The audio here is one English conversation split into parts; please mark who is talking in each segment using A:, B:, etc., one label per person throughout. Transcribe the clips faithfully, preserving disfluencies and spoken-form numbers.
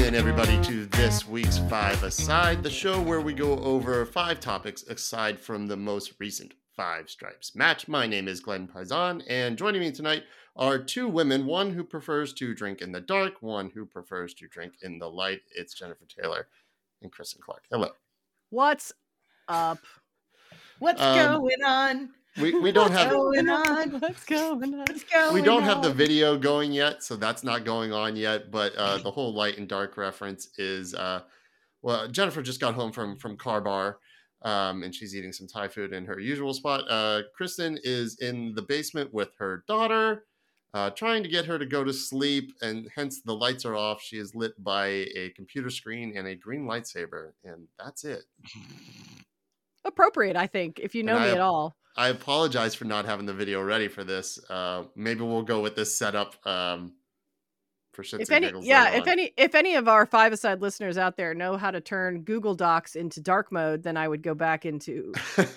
A: in, everybody, to this week's Five Aside, the show where we go over five topics aside from the most recent Five Stripes match. My name is Glenn Paisan, and joining me tonight are two women, one who prefers to drink in the dark, one who prefers to drink in the light. It's Jennifer Taylor and Kristen Clark. Hello.
B: What's up?
C: What's
A: Um,
C: going on?
A: We we don't
C: What's
A: have
C: going on?
B: What's going on?
C: What's going
A: we don't have
C: on?
A: the video going yet, so that's not going on yet. But uh, the whole light and dark reference is uh, well, Jennifer just got home from from Car Bar, um, and she's eating some Thai food in her usual spot. Uh, Kristen is in the basement with her daughter, uh, trying to get her to go to sleep, and hence the lights are off. She is lit by a computer screen and a green lightsaber, and that's it.
B: Appropriate, I think, if you know
A: And
B: me
A: I-
B: at all.
A: I apologize for not having the video ready for this. Uh, maybe we'll go with this setup um, for shits
B: If
A: and
B: any,
A: giggles
B: yeah,
A: later
B: if
A: on.
B: any, if any of our Five Aside listeners out there know how to turn Google Docs into dark mode, then I would go back into.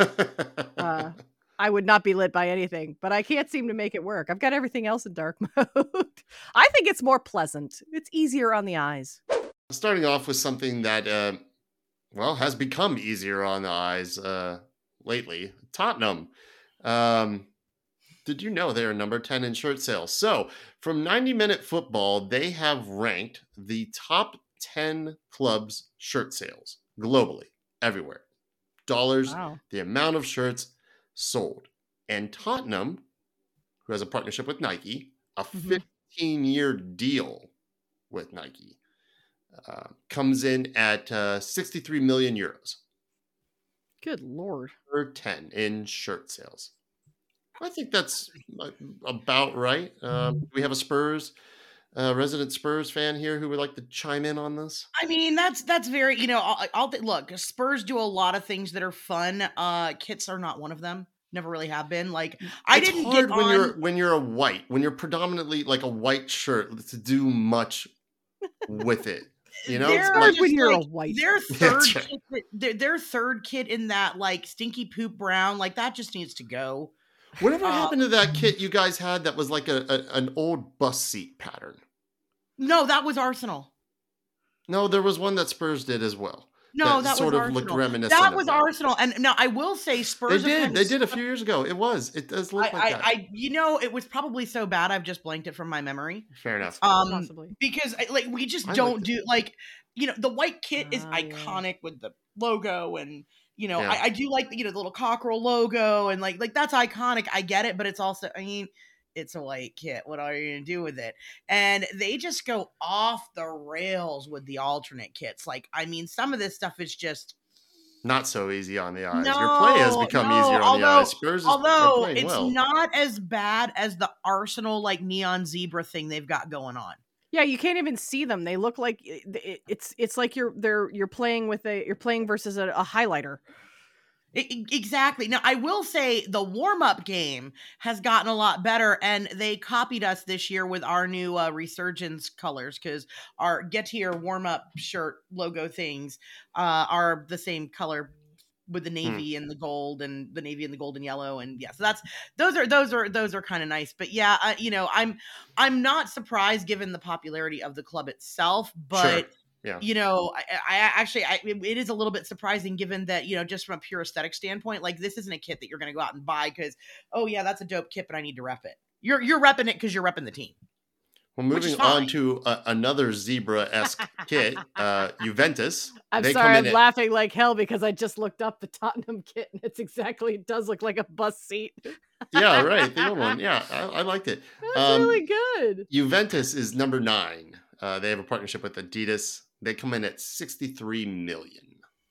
B: Uh, I would not be lit by anything, but I can't seem to make it work. I've got everything else in dark mode. I think it's more pleasant. It's easier on the eyes.
A: Starting off with something that, uh, well, has become easier on the eyes uh, lately. Tottenham. Um, did you know they are number ten in shirt sales? So from ninety minute Football, they have ranked the top ten clubs' shirt sales globally, everywhere. Dollars,
B: Wow.
A: the amount of shirts sold. And Tottenham, who has a partnership with Nike, a
B: Mhm.
A: fifteen year deal with Nike, uh, comes in at uh, sixty-three million euros.
B: Good Lord.
A: Per ten in shirt sales. I think that's uh, about right. Um, do we have a Spurs, uh, resident Spurs fan here who would like to chime in on this?
C: I mean, that's that's very, you know, I'll, I'll look, Spurs do a lot of things that are fun. Uh, kits are not one of them. Never really have been. Like, I
A: It's
C: didn't
A: hard
C: get
A: when
C: on.
A: you're when you're a white, when you're predominantly like a white shirt to do much with it. You know,
C: They're
A: It's
B: hard
A: like-
C: just
B: when you're a
C: like,
B: white.
C: Their
A: That's
C: third,
A: right.
C: kit, that- their, their third kit in that like stinky poop brown, like that just needs to go.
A: whatever
C: uh,
A: happened to that kit you guys had that was like a, a an old bus seat pattern?
C: No, that was Arsenal.
A: No, there was one that Spurs did as well.
C: No,
A: that
C: that,
A: sort
C: was
A: of
C: Arsenal.
A: looked reminiscent
C: That
A: of
C: was
A: that.
C: Arsenal. And now I will say
A: They
C: Spurs. have
A: did.
C: kind
A: They
C: of
A: did a
C: stuck-
A: few years ago. It was. It does look
C: I,
A: like
C: I,
A: that.
C: I, you know, it was probably so bad I've just blanked it from my memory.
A: Fair enough.
C: Um,
B: Possibly.
C: because I- like we just
A: I
C: don't
A: liked
C: do like, you know, the white kit is
B: Ah, yeah.
C: iconic with the logo, and you know,
A: Yeah.
C: I, I do like you know the little cockerel logo, and like like that's iconic. I get it, but it's also, I mean, it's a white kit. What are you gonna do with it? And they just go off the rails with the alternate kits. Like, I mean, some of this stuff is just.
A: Not so easy on the eyes.
C: No,
A: Your play has become
C: no,
A: easier on the
C: although-
A: eyes. Spurs is, are
C: Although
A: playing
C: it's
A: well.
C: not as bad as the Arsenal like neon zebra thing they've got going on.
B: Yeah, you can't even see them. They look like it, it- it's it's like you're they're you're playing with a you're playing versus a, a highlighter.
C: I- I- exactly. Now, I will say the warm-up game has gotten a lot better, and they copied us this year with our new uh, Resurgence colors, because our Get Here warm-up shirt logo things uh, are the same color with the navy and the gold, and the navy and the gold and yellow, and yeah, so that's those are those are those are kind of nice. But yeah, uh, you know, I'm I'm not surprised given the popularity of the club itself, but.
A: Sure. Yeah.
C: You know, I, I actually, I, it is a little bit surprising given that, you know, just from a pure aesthetic standpoint, like this isn't a kit that you're going to go out and buy because, oh yeah, that's a dope kit, but I need to rep it. You're you're repping it because you're repping the team.
A: Well,
C: Which is
A: moving on
C: fine.
A: to uh, another zebra-esque kit, uh, Juventus.
B: I'm
A: they
B: sorry,
A: come
B: I'm
A: in at,
B: laughing like hell because I just looked up the Tottenham kit and it's exactly it does look like a bus seat.
A: Yeah, right. The old one. Yeah, I, I liked it.
B: That's
A: Um,
B: really good.
A: Juventus is number nine. Uh, they have a partnership with Adidas. They come in at sixty-three million.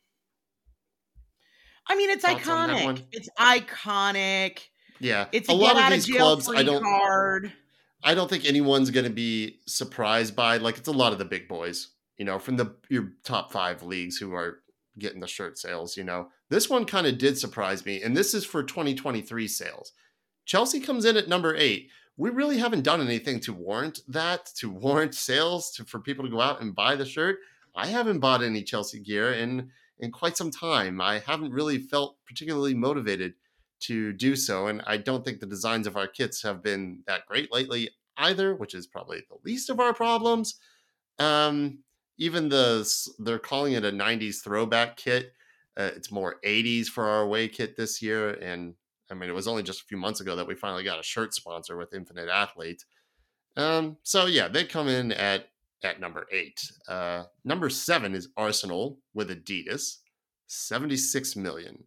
C: I mean, it's
A: Thoughts on that
C: iconic.
A: one?
C: It's iconic.
A: Yeah,
C: It's
A: a
C: a,
A: lot
C: get out
A: of
C: of
A: these
C: jail
A: clubs.
C: free
A: I don't.
C: card.
A: I don't think anyone's going to be surprised by. Like, it's a lot of the big boys, you know, from the your top five leagues who are getting the shirt sales. You know, this one kind of did surprise me, and this is for twenty twenty-three sales. Chelsea comes in at number eight. We really haven't done anything to warrant that, to warrant sales, to for people to go out and buy the shirt. I haven't bought any Chelsea gear in in quite some time. I haven't really felt particularly motivated to do so, and I don't think the designs of our kits have been that great lately either, which is probably the least of our problems. Um, even the they're calling it a nineties throwback kit. Uh, it's more eighties for our away kit this year, and I mean, it was only just a few months ago that we finally got a shirt sponsor with Infinite Athlete. Um, so yeah, they come in at at number eight. Uh, number seven is Arsenal with Adidas, seventy-six million.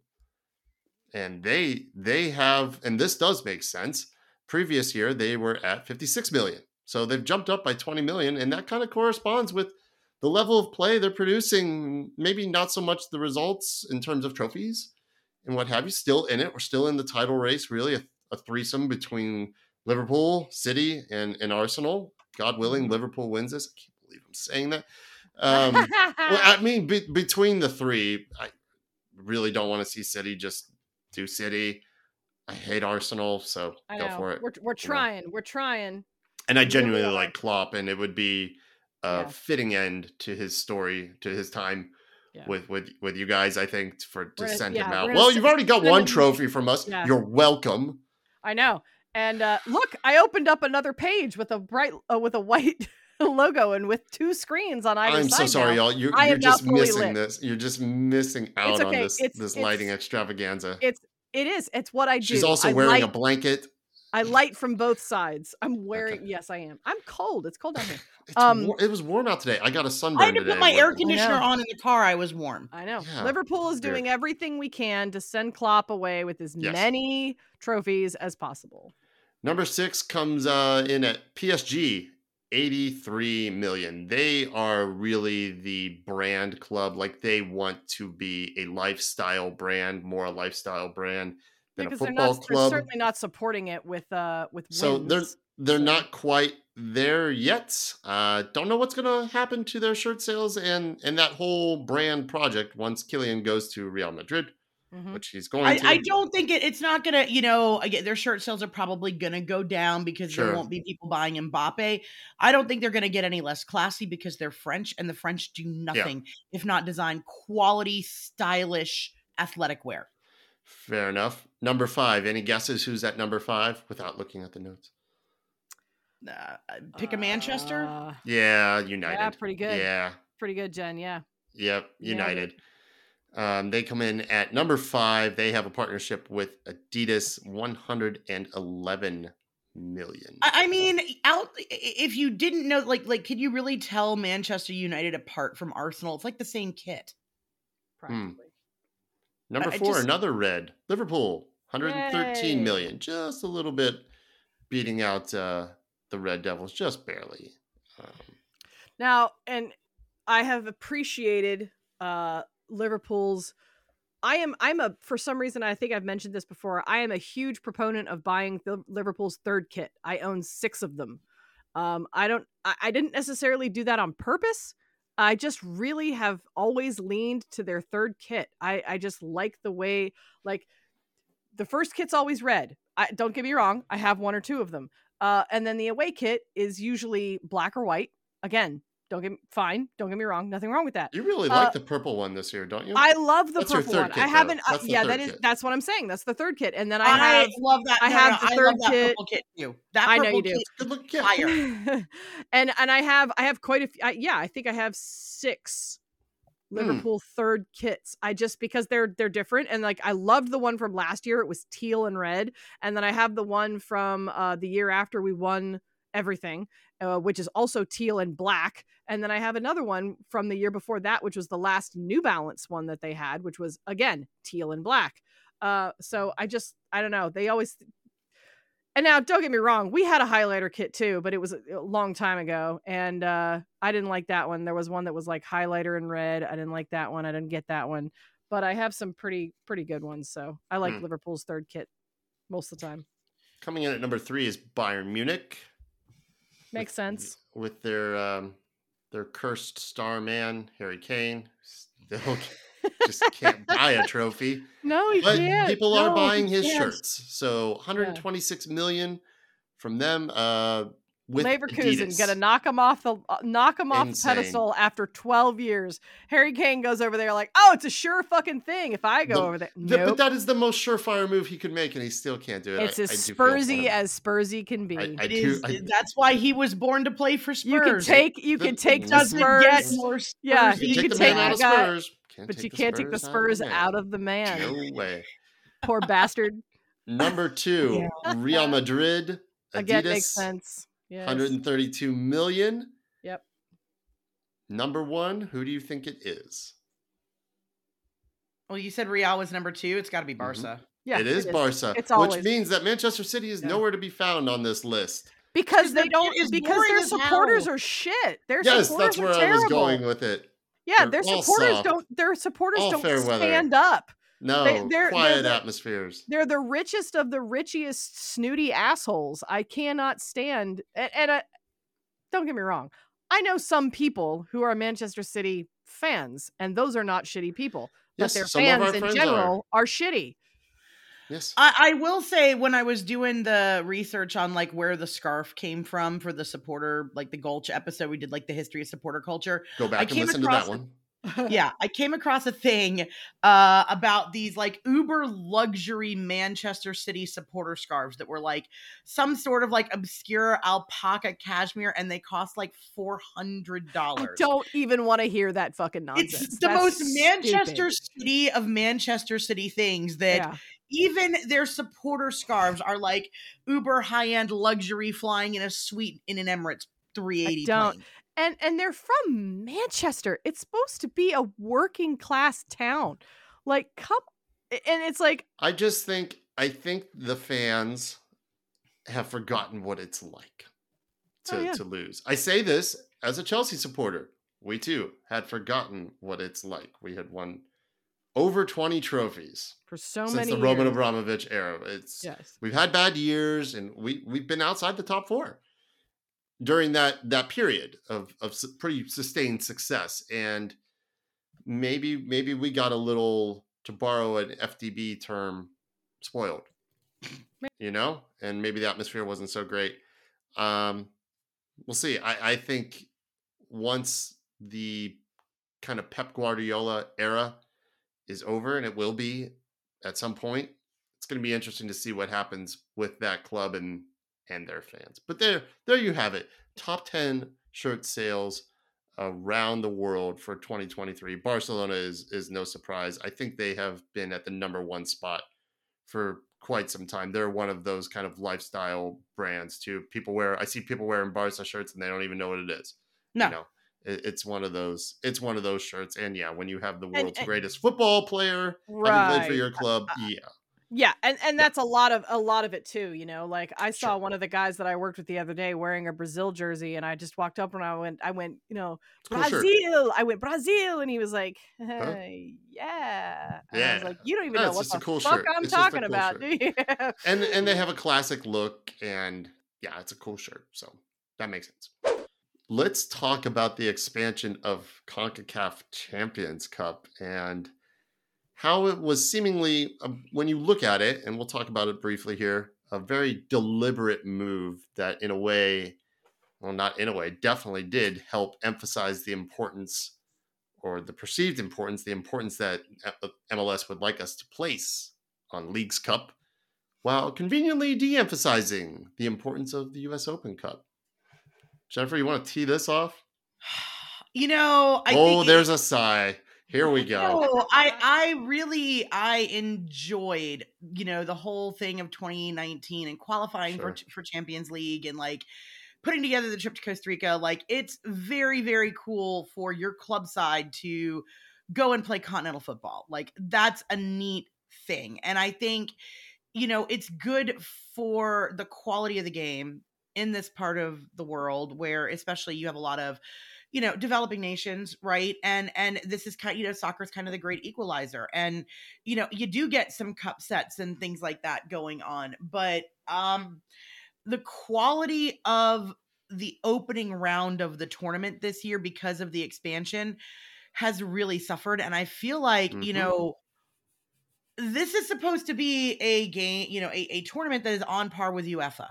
A: And they they have, and this does make sense. Previous year they were at fifty-six million. So they've jumped up by twenty million, and that kind of corresponds with the level of play they're producing. Maybe not so much the results in terms of trophies and what have you. Still in it. We're still in the title race, really a, a threesome between Liverpool, City, and, and Arsenal. God willing, Liverpool wins this. I can't believe I'm saying that. Um, well, I mean, be, between the three, I really don't want to see City just do City. I hate Arsenal, so
B: I
A: go
B: know.
A: for it.
B: We're we're
A: you know.
B: trying. We're trying.
A: And I
B: We
A: genuinely
B: really are.
A: like Klopp, and it would be a
B: Yeah.
A: fitting end to his story, to his time
B: Yeah.
A: with, with with you guys, I think, for to
B: We're gonna-
A: send
B: yeah,
A: him
B: we're
A: out.
B: gonna
A: Well,
B: s-
A: you've already got
B: send
A: one
B: him-
A: trophy from us.
B: Yeah.
A: You're welcome.
B: I know. And uh, look, I opened up another page with a bright uh, with a white logo and with two screens on either
A: I'm
B: side.
A: so sorry,
B: now.
A: y'all. You're,
B: I
A: you're
B: am now
A: just
B: fully
A: missing
B: lit.
A: this. You're just missing out
B: okay.
A: on this
B: It's-
A: this
B: it's-
A: lighting extravaganza.
B: It's it is. It's what I do.
A: She's also
B: I
A: wearing a
B: light,
A: blanket.
B: I light from both sides. I'm wearing.
A: Okay.
B: Yes, I am. I'm cold. It's cold down here.
A: It's
B: Um,
A: war- it was warm out today. I got a sunburn
C: I had to
A: today.
C: put my
A: with-
C: air conditioner
B: know.
C: on in the car. I was warm.
B: I know.
A: Yeah,
B: Liverpool is
A: weird.
B: doing everything we can to send Klopp away with as
A: Yes.
B: many trophies as possible.
A: Number six comes uh, in at P S G, eighty-three million. They are really the brand club. Like, they want to be a lifestyle brand, more a lifestyle brand than a
B: Because they're
A: football
B: not. They're
A: club.
B: certainly not supporting it with uh with
A: So they're
B: wins.
A: they're
B: so-
A: not quite there yet. Uh, don't know what's gonna happen to their shirt sales and and that whole brand project once Kylian goes to Real Madrid,
B: Mhm.
A: which he's going
C: I,
A: to.
C: I don't think it, it's not gonna, you know, again, their shirt sales are probably gonna go down because
A: Sure.
C: there won't be people buying Mbappe. I don't think they're gonna get any less classy because they're French, and the French do nothing if not design quality, stylish, athletic wear.
A: Fair enough. Number five. Any guesses who's at number five without looking at the notes?
C: Uh, pick a Manchester.
B: Uh,
A: Yeah, United.
B: Yeah, pretty good.
A: Yeah.
B: pretty good, Jen. Yeah.
A: Yep,
B: Nailed it.
A: United. Um, they come in at number five. They have a partnership with Adidas, one hundred eleven million.
C: I I mean, out if you didn't know, like, like, could you really tell Manchester United apart from Arsenal? It's like the same kit.
B: Practically.
A: Number
C: I
A: four,
C: just-
A: another red. Liverpool, one hundred thirteen
B: Yay.
A: million. Just a little bit beating out uh, the Red Devils, just barely. Um,
B: Now, and I have appreciated uh Liverpool's I am I'm a for some reason I think I've mentioned this before. I am a huge proponent of buying the Liverpool's third kit. I own six of them. Um I don't I, I didn't necessarily do that on purpose. I just really have always leaned to their third kit. I I just like the way like the first kit's always red. I don't get me wrong, I have one or two of them. Uh and then the away kit is usually black or white. Again, don't get me, fine. Don't get me wrong. Nothing wrong with that.
A: you really
B: Uh,
A: like the purple one this year, don't you?
B: I love the
A: That's your
B: purple
A: third
B: one.
A: kit,
B: I
A: though.
B: haven't. uh,
A: That's the
B: yeah,
A: third
B: that is.
A: kit.
B: That's what I'm saying. That's the third kit, and then I
C: I,
B: have.
C: love that.
B: I
C: No,
B: have
C: no,
B: the
C: I
B: third
C: love that
B: kit.
C: purple kit too. That
B: I know
C: purple
B: you do.
C: kit,
A: Good looking kit.
C: fire.
B: and and I have I have quite a few. I, yeah, I think I have six
A: Hmm.
B: Liverpool third kits. I just because they're they're different, and like I loved the one from last year. It was teal and red, and then I have the one from uh, the year after we won everything, uh, which is also teal and black. And then I have another one from the year before that, which was the last New Balance one that they had, which was again teal and black. Uh, so I just I don't know. They always. And now, don't get me wrong, we had a highlighter kit too, but it was a long time ago, and uh, I didn't like that one. There was one that was like highlighter in red. I didn't like that one. I didn't get that one, but I have some pretty pretty good ones. So I like
A: Hmm.
B: Liverpool's third kit most of the time.
A: Coming in at number three is Bayern Munich.
B: Makes sense.
A: With their um, their cursed star man, Harry Kane. Still just can't buy a trophy.
B: No, you
A: But
B: can't.
A: people
B: No,
A: are buying
B: you
A: his
B: can't.
A: shirts. So one hundred twenty-six million from them. Uh, with
B: Leverkusen
A: Adidas.
B: gonna knock him off the uh, knock him off
A: Insane.
B: the pedestal after twelve years. Harry Kane goes over there like, oh, it's a sure fucking thing if I go
A: The-
B: over there.
A: The-
B: Nope.
A: But that is the most surefire move he could make, and he still can't do it.
B: It's
A: I,
B: as
A: I do feel for
B: Spursy
A: him.
B: as Spursy can be.
A: I, I
C: It
A: do.
C: is.
A: I,
C: That's why he was born to play for Spurs.
B: you can take you
A: The-
B: can take
A: it
B: the
C: doesn't
B: Spurs,
C: get more Spurs.
B: Yeah,
A: you
B: you
A: take
B: can
A: the
B: take
A: man out of
B: the guy,
A: Spurs, can't
B: but
A: take
B: you
A: the
B: can't take the Spurs
A: man.
B: out of the man.
A: No way.
B: Poor bastard.
A: Number two, Real Madrid,
B: Again, makes
A: Adidas,
B: sense. Yes.
A: one hundred thirty-two million.
B: Yep.
A: Number one, who do you think it is?
C: Well, you said Real was number two. It's got to be Barca.
B: Yeah,
A: it is Barca,
B: It's
A: which
B: always
A: means that Manchester City is
C: Yeah.
A: nowhere to be found on this list.
B: because
C: Because
B: they
C: their
B: don't
C: shit is
B: because
C: boring
B: their
C: as
B: supporters
C: hell.
B: are shit. Their
A: Yes,
B: supporters
A: that's where
B: are
A: I
B: terrible.
A: was going with it.
B: Yeah,
A: They're
B: their
A: all
B: supporters
A: soft.
B: don't. Their supporters
A: All
B: don't
A: fair weather.
B: stand up.
A: No,
B: They- they're-
A: quiet
B: they're the-
A: atmospheres.
B: They're the richest of the richest snooty assholes. I cannot stand. And, and uh, don't get me wrong, I know some people who are Manchester City fans, and those are not shitty people. But
A: Yes,
B: their
A: some of our
B: fans in
A: friends
B: general are. shitty.
A: Yes.
C: I, I will say when I was doing the research on like where the scarf came from for the supporter, like the Gulch episode, we did like the history of supporter culture.
A: Go back
C: I
A: and
C: came
A: listen to
C: across
A: that one.
C: Yeah, I came across a thing uh, about these like uber luxury Manchester City supporter scarves that were like some sort of like obscure alpaca cashmere, and they cost like four hundred
B: I
C: dollars.
B: don't even want to hear that fucking nonsense.
C: It's the
B: That's
C: most Manchester
B: stupid.
C: City of Manchester City things that
B: Yeah.
C: even their supporter scarves are like uber high end luxury flying in a suite in an Emirates three eighty
B: don't.
C: plane.
B: And and they're from Manchester. It's supposed to be a working class town. Like, come, and it's like,
A: I just think I think the fans have forgotten what it's like to,
B: Oh, yeah.
A: to lose. I say this as a Chelsea supporter. We too had forgotten what it's like. We had won over twenty trophies
B: for so
A: since
B: many
A: the Roman
B: years.
A: Abramovich era. It's
B: Yes.
A: we've had bad years, and we we've been outside the top four during that that period of of su- pretty sustained success. And maybe maybe we got a little, to borrow an F D B term, spoiled, you know, and maybe the atmosphere wasn't so great. Um, we'll see. I, I think once the kind of Pep Guardiola era is over, and it will be at some point, it's going to be interesting to see what happens with that club and and their fans. But there, there you have it. Top ten shirt sales around the world for twenty twenty-three. Barcelona is is no surprise. I think they have been at the number one spot for quite some time. They're one of those kind of lifestyle brands too. People wear, I see people wearing Barca shirts and they don't even know what it is.
C: No.
A: You know, it, it's one of those, it's one of those shirts. And yeah, when you have the world's
B: and-
A: greatest football player having played for
B: Right.
A: your club, yeah.
B: Yeah, and, and that's a lot of a lot of it too, you know. Like I saw
A: Sure.
B: one of the guys that I worked with the other day wearing a Brazil jersey, and I just walked up and I went, I went, you know,
A: It's a cool shirt.
B: Brazil. I went Brazil, and he was like, hey, yeah. And I was
A: Yeah.
B: like, you don't even
A: No,
B: know
A: it's
B: what
A: just a
B: the
A: cool
B: fuck
A: shirt.
B: I'm
A: It's just a
B: talking
A: cool
B: about,
A: shirt.
B: do you?
A: and and they have a classic look, and yeah, it's a cool shirt, so that makes sense. Let's talk about the expansion of CONCACAF Champions Cup and how it was seemingly, um, when you look at it, and we'll talk about it briefly here, a very deliberate move that in a way, well, not in a way, definitely did help emphasize the importance, or the perceived importance, the importance that M L S would like us to place on Leagues Cup, while conveniently de-emphasizing the importance of the U S Open Cup. Jennifer, you want to tee this off?
C: You know, I
A: oh,
C: think
A: there's a sigh. Here we go.
C: No, I I really I enjoyed, you know, the whole thing of twenty nineteen and qualifying
A: Sure.
C: for for Champions League and like putting together the trip to Costa Rica. Like it's very very cool for your club side to go and play continental football. Like that's a neat thing. And I think, you know, it's good for the quality of the game in this part of the world where especially you have a lot of, you know, developing nations, right? And and this is kind, you know, soccer is kind of the great equalizer, and you know, you do get some cup sets and things like that going on, but um, the quality of the opening round of the tournament this year because of the expansion has really suffered, and I feel like you
A: Mhm.
C: know. This is supposed to be a game, you know, a, a tournament that is on par with UEFA,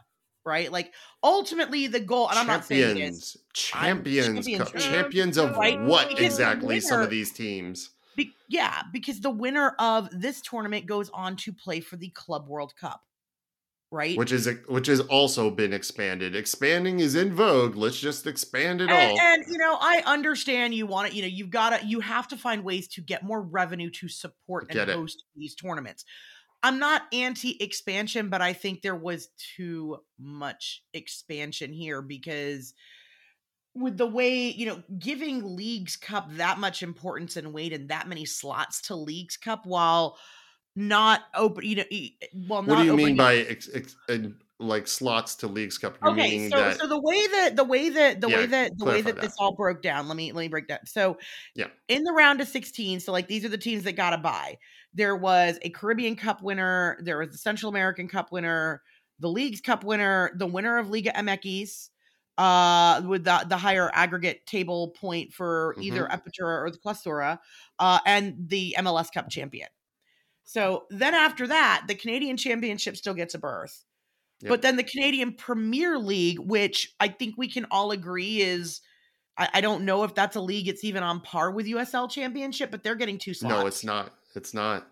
C: right? Like ultimately the goal, and I'm not saying it is.
A: Champions,
C: Champions,
A: Cup. Champions of
C: right?
A: what
C: Because the
A: exactly? Some
C: winner-
A: of these teams.
C: Be, yeah, because the winner of this tournament goes on to play for the Club World Cup, right?
A: Which is which has also been expanded. Expanding is in vogue. Let's just expand it
C: And,
A: all.
C: and you know, I understand you want to, you know, you've got to, you have to find ways to get more revenue to support and
A: Get it.
C: host these tournaments. I'm not anti-expansion, but I think there was too much expansion here because with the way, you know, giving Leagues Cup that much importance and weight and that many slots to Leagues Cup while not open, you know, e- well, not
A: What do you
C: opening
A: mean by ex, ex, uh, like slots to Leagues Cup? You're
C: okay,
A: meaning
C: so
A: that
C: so the way that the way that the
A: Yeah,
C: way that the way
A: clarify
C: that this
A: that.
C: all broke down, let me let me break that. So
A: Yeah.
C: in the round of sixteen, so like these are the teams that got a bye. There was a Caribbean Cup winner, there was the Central American Cup winner, the Leagues Cup winner, the winner of Liga M X, uh, with the, the higher aggregate table point for either
A: Mhm.
C: Apertura or the Clausura, uh, and the M L S Cup champion. So then after that, the Canadian Championship still gets a berth.
A: Yep.
C: But then the Canadian Premier League, which I think we can all agree is, I, I don't know if that's a league it's even on par with U S L Championship, but they're getting two slots.
A: No, it's not. It's not.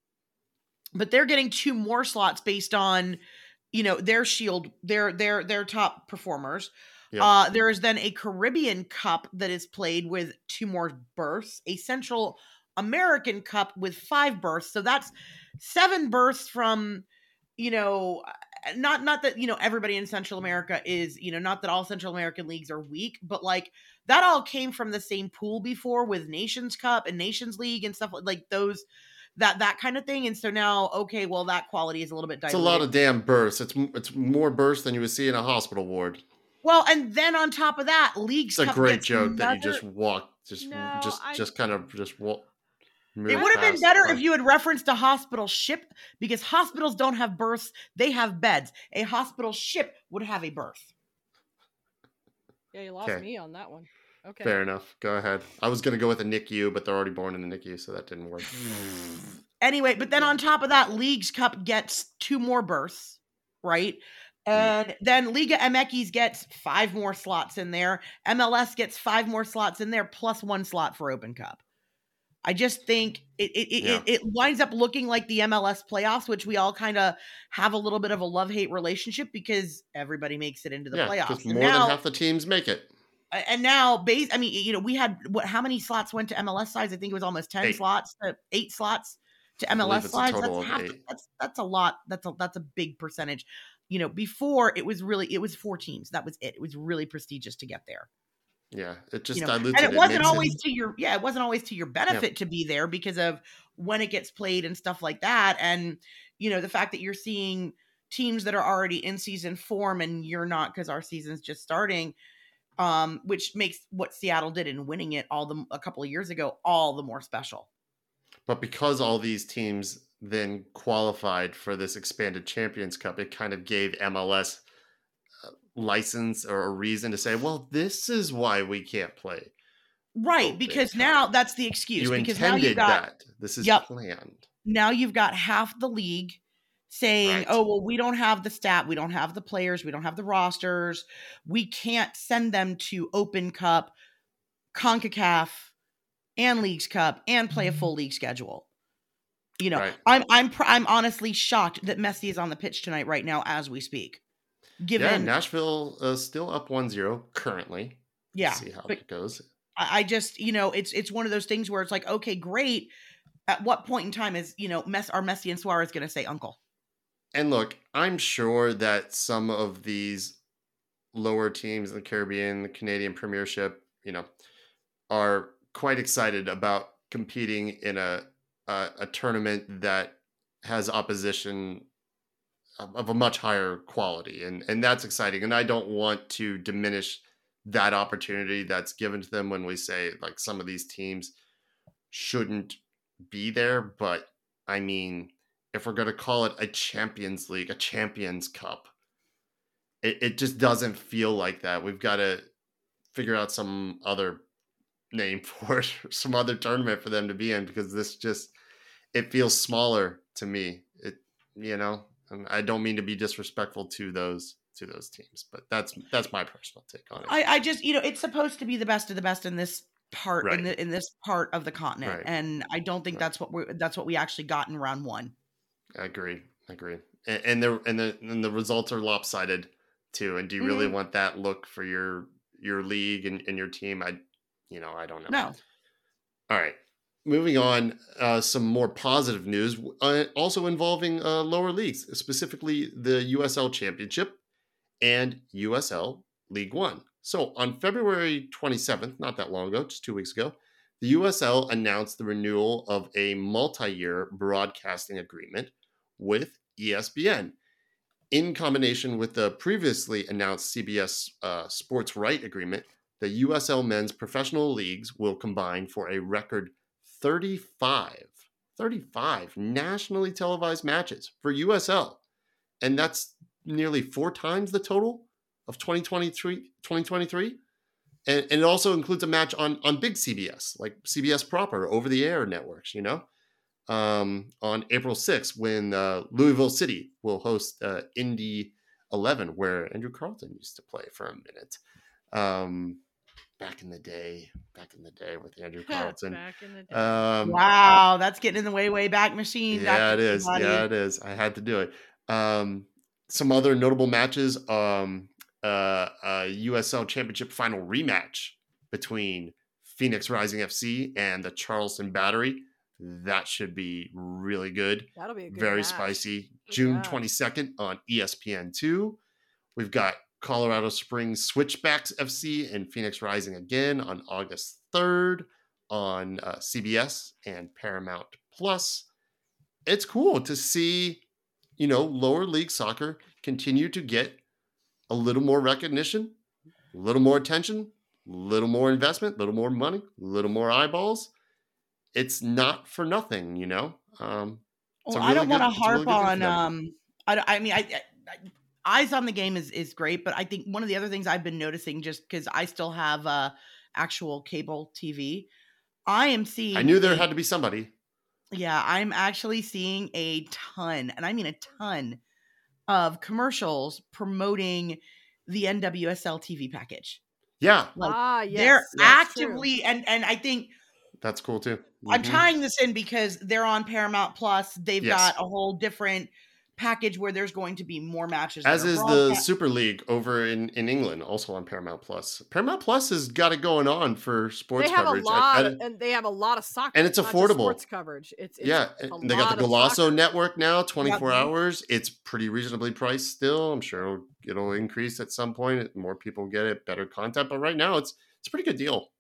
C: But they're getting two more slots based on, you know, their shield, their their their top performers.
A: Yep.
C: Uh, there is then a Caribbean Cup that is played with two more berths, a Central American Cup with five berths. So that's seven berths from, you know, not not that, you know, everybody in Central America is, you know, not that all Central American leagues are weak, but like that all came from the same pool before with Nations Cup and Nations League and stuff like, like those, that that kind of thing. And so now, okay, well, that quality is a little bit diluted.
A: It's a lot of damn bursts. It's it's more bursts than you would see in a hospital ward.
C: Well, and then on top of that, Leagues
A: It's a
C: Cup
A: great
C: gets
A: joke that you
C: another-
A: just walk, just
B: No,
A: just
B: I-
A: just kind of just walk.
C: It would have been better if you had referenced a hospital ship, because hospitals don't have berths, they have beds. A hospital ship would have a berth.
B: Yeah, you lost
A: Okay.
B: me on that one. Okay.
A: Fair enough. Go ahead. I was gonna go with a N I C U, but they're already born in the N I C U, so that didn't work.
C: Anyway, but then on top of that, Leagues Cup gets two more berths, right? And then Liga M X gets five more slots in there. M L S gets five more slots in there, plus one slot for Open Cup. I just think it it it,
A: Yeah.
C: it, it winds up looking like the M L S playoffs, which we all kind of have a little bit of a love-hate relationship because everybody makes it into the
A: Yeah,
C: playoffs.
A: because
C: And
A: more
C: now,
A: than half the teams make it.
C: and now, base. I mean, you know, we had what? How many slots went to M L S sides? I think it was almost ten
A: Eight.
C: slots, to, eight slots to
A: I
C: M L S
A: believe it's a
C: sides.
A: total
C: That's
A: of
C: half.
A: eight.
C: That's that's a lot. That's a that's a big percentage. You know, before it was really it was four teams. That was it. It was really prestigious to get there.
A: Yeah, it just
C: You know,
A: dilutes
C: and
A: it.
C: it wasn't
A: makes
C: always
A: it,
C: to your yeah, it wasn't always to your benefit to be there because of when it gets played and stuff like that. And you know, the fact that you're seeing teams that are already in season form and you're not, because our season's just starting. Um, which makes what Seattle did in winning it all the a couple of years ago all the more special.
A: But because all these teams then qualified for this expanded Champions Cup, it kind of gave M L S a license or a reason to say, well, this is why we can't play.
C: Right,
A: Open
C: because
A: Cup.
C: now that's the excuse.
A: You
C: because now
A: intended
C: you've got
A: that. This is
C: Yep.
A: planned.
C: now you've got half the league saying,
A: Right.
C: oh, well, we don't have the stat, we don't have the players, we don't have the rosters, we can't send them to Open Cup, CONCACAF, and Leagues Cup and play a full league schedule. You know,
A: Right.
C: I'm I'm pr- I'm honestly shocked that Messi is on the pitch tonight right now as we speak.
A: Yeah,
C: Given
A: Nashville uh, still up one zero currently.
C: yeah,
A: See how
C: but
A: that goes.
C: I I just, you know, it's it's one of those things where it's like, okay, great. At what point in time is, you know, Mess are Messi and Suarez going to say uncle?
A: And look, I'm sure that some of these lower teams in the Caribbean, the Canadian Premiership, you know, are quite excited about competing in a a, a tournament that has opposition of, of a much higher quality, and and that's exciting. And I don't want to diminish that opportunity that's given to them when we say like some of these teams shouldn't be there, but I mean, if we're going to call it a Champions League, a Champions Cup, it, it just doesn't feel like that. We've got to figure out some other name for it, some other tournament for them to be in, because this just, it feels smaller to me. It, you know, and I don't mean to be disrespectful to those to those teams. But that's that's my personal take on it.
C: I, I just, you know, it's supposed to be the best of the best in this part
A: Right.
C: in the in this part of the continent,
A: Right.
C: and I don't think
A: Right.
C: that's what we are that's what we actually got in round one.
A: I agree. I agree. And, and the and the and the results are lopsided too. And do you really
C: Mhm.
A: want that look for your your league and, and your team? I, you know, I don't know.
C: No.
A: All right. Moving on, uh, some more positive news, uh, also involving uh, lower leagues, specifically the U S L Championship and U S L League One. So on February twenty-seventh, not that long ago, just two weeks ago, the U S L announced the renewal of a multi-year broadcasting agreement with E S P N. In combination with the previously announced C B S uh, sports right agreement, the U S L men's professional leagues will combine for a record thirty-five, thirty-five nationally televised matches for U S L. And that's nearly four times the total of twenty twenty-three. twenty twenty-three. And, and it also includes a match on, on big C B S, like C B S proper, over-the-air networks, you know? Um, on April sixth, when uh, Louisville City will host uh, Indy eleven, where Andrew Carlton used to play for a minute. Um, back in the day, back in the day with Andrew Carlton.
B: Back in the day.
A: Um,
C: Wow, that's getting in the way way back machine.
A: yeah, it
C: Doctor
A: is.
C: Peabody.
A: Yeah, it is. I had to do it. Um, some other notable matches. Um, uh, uh, U S L Championship final rematch between Phoenix Rising F C and the Charleston Battery. That should be really good.
B: That'll be a good
A: Very
B: match.
A: spicy.
B: Good
A: June
B: match.
A: twenty-second on E S P N two. We've got Colorado Springs Switchbacks F C and Phoenix Rising again on August third on uh, C B S and Paramount Plus. It's cool to see, you know, lower league soccer continue to get a little more recognition, a little more attention, a little more investment, a little more money, a little more eyeballs. It's not for nothing, you know. Um, it's
C: Well,
A: a
C: I don't
A: really
C: want
A: good-
C: to
A: it's a really
C: harp
A: good thing for
C: on.
A: them.
C: Um, I, I mean, I, I, eyes on the game is is great, but I think one of the other things I've been noticing, just because I still have uh, actual cable T V, I am seeing.
A: I knew there
C: a-
A: had to be somebody.
C: Yeah, I'm actually seeing a ton, and I mean a ton, of commercials promoting the N W S L T V package.
A: Yeah,
C: Like,
B: ah, yes.
C: they're
B: that's true.
C: actively, and and I think
A: that's cool too.
C: I'm
A: Mhm.
C: tying this in because they're on Paramount Plus. They've
A: Yes.
C: got a whole different package where there's going to be more matches. that
A: As
C: are
A: is the
C: broadcast.
A: Super League over in, in England, also on Paramount Plus. Paramount Plus has got it going on for sports
B: They have
A: coverage.
B: a lot,
A: I- I-
B: and they have a lot of soccer,
A: And it's
B: not just
A: affordable.
B: sports coverage. It's, it's
A: yeah,
B: a
A: and they got the
B: lot of
A: Golasso
B: soccer.
A: network now, twenty-four
C: Yep.
A: hours. It's pretty reasonably priced still. I'm sure it'll, it'll increase at some point. More people get it, better content. But right now, it's it's a pretty good deal.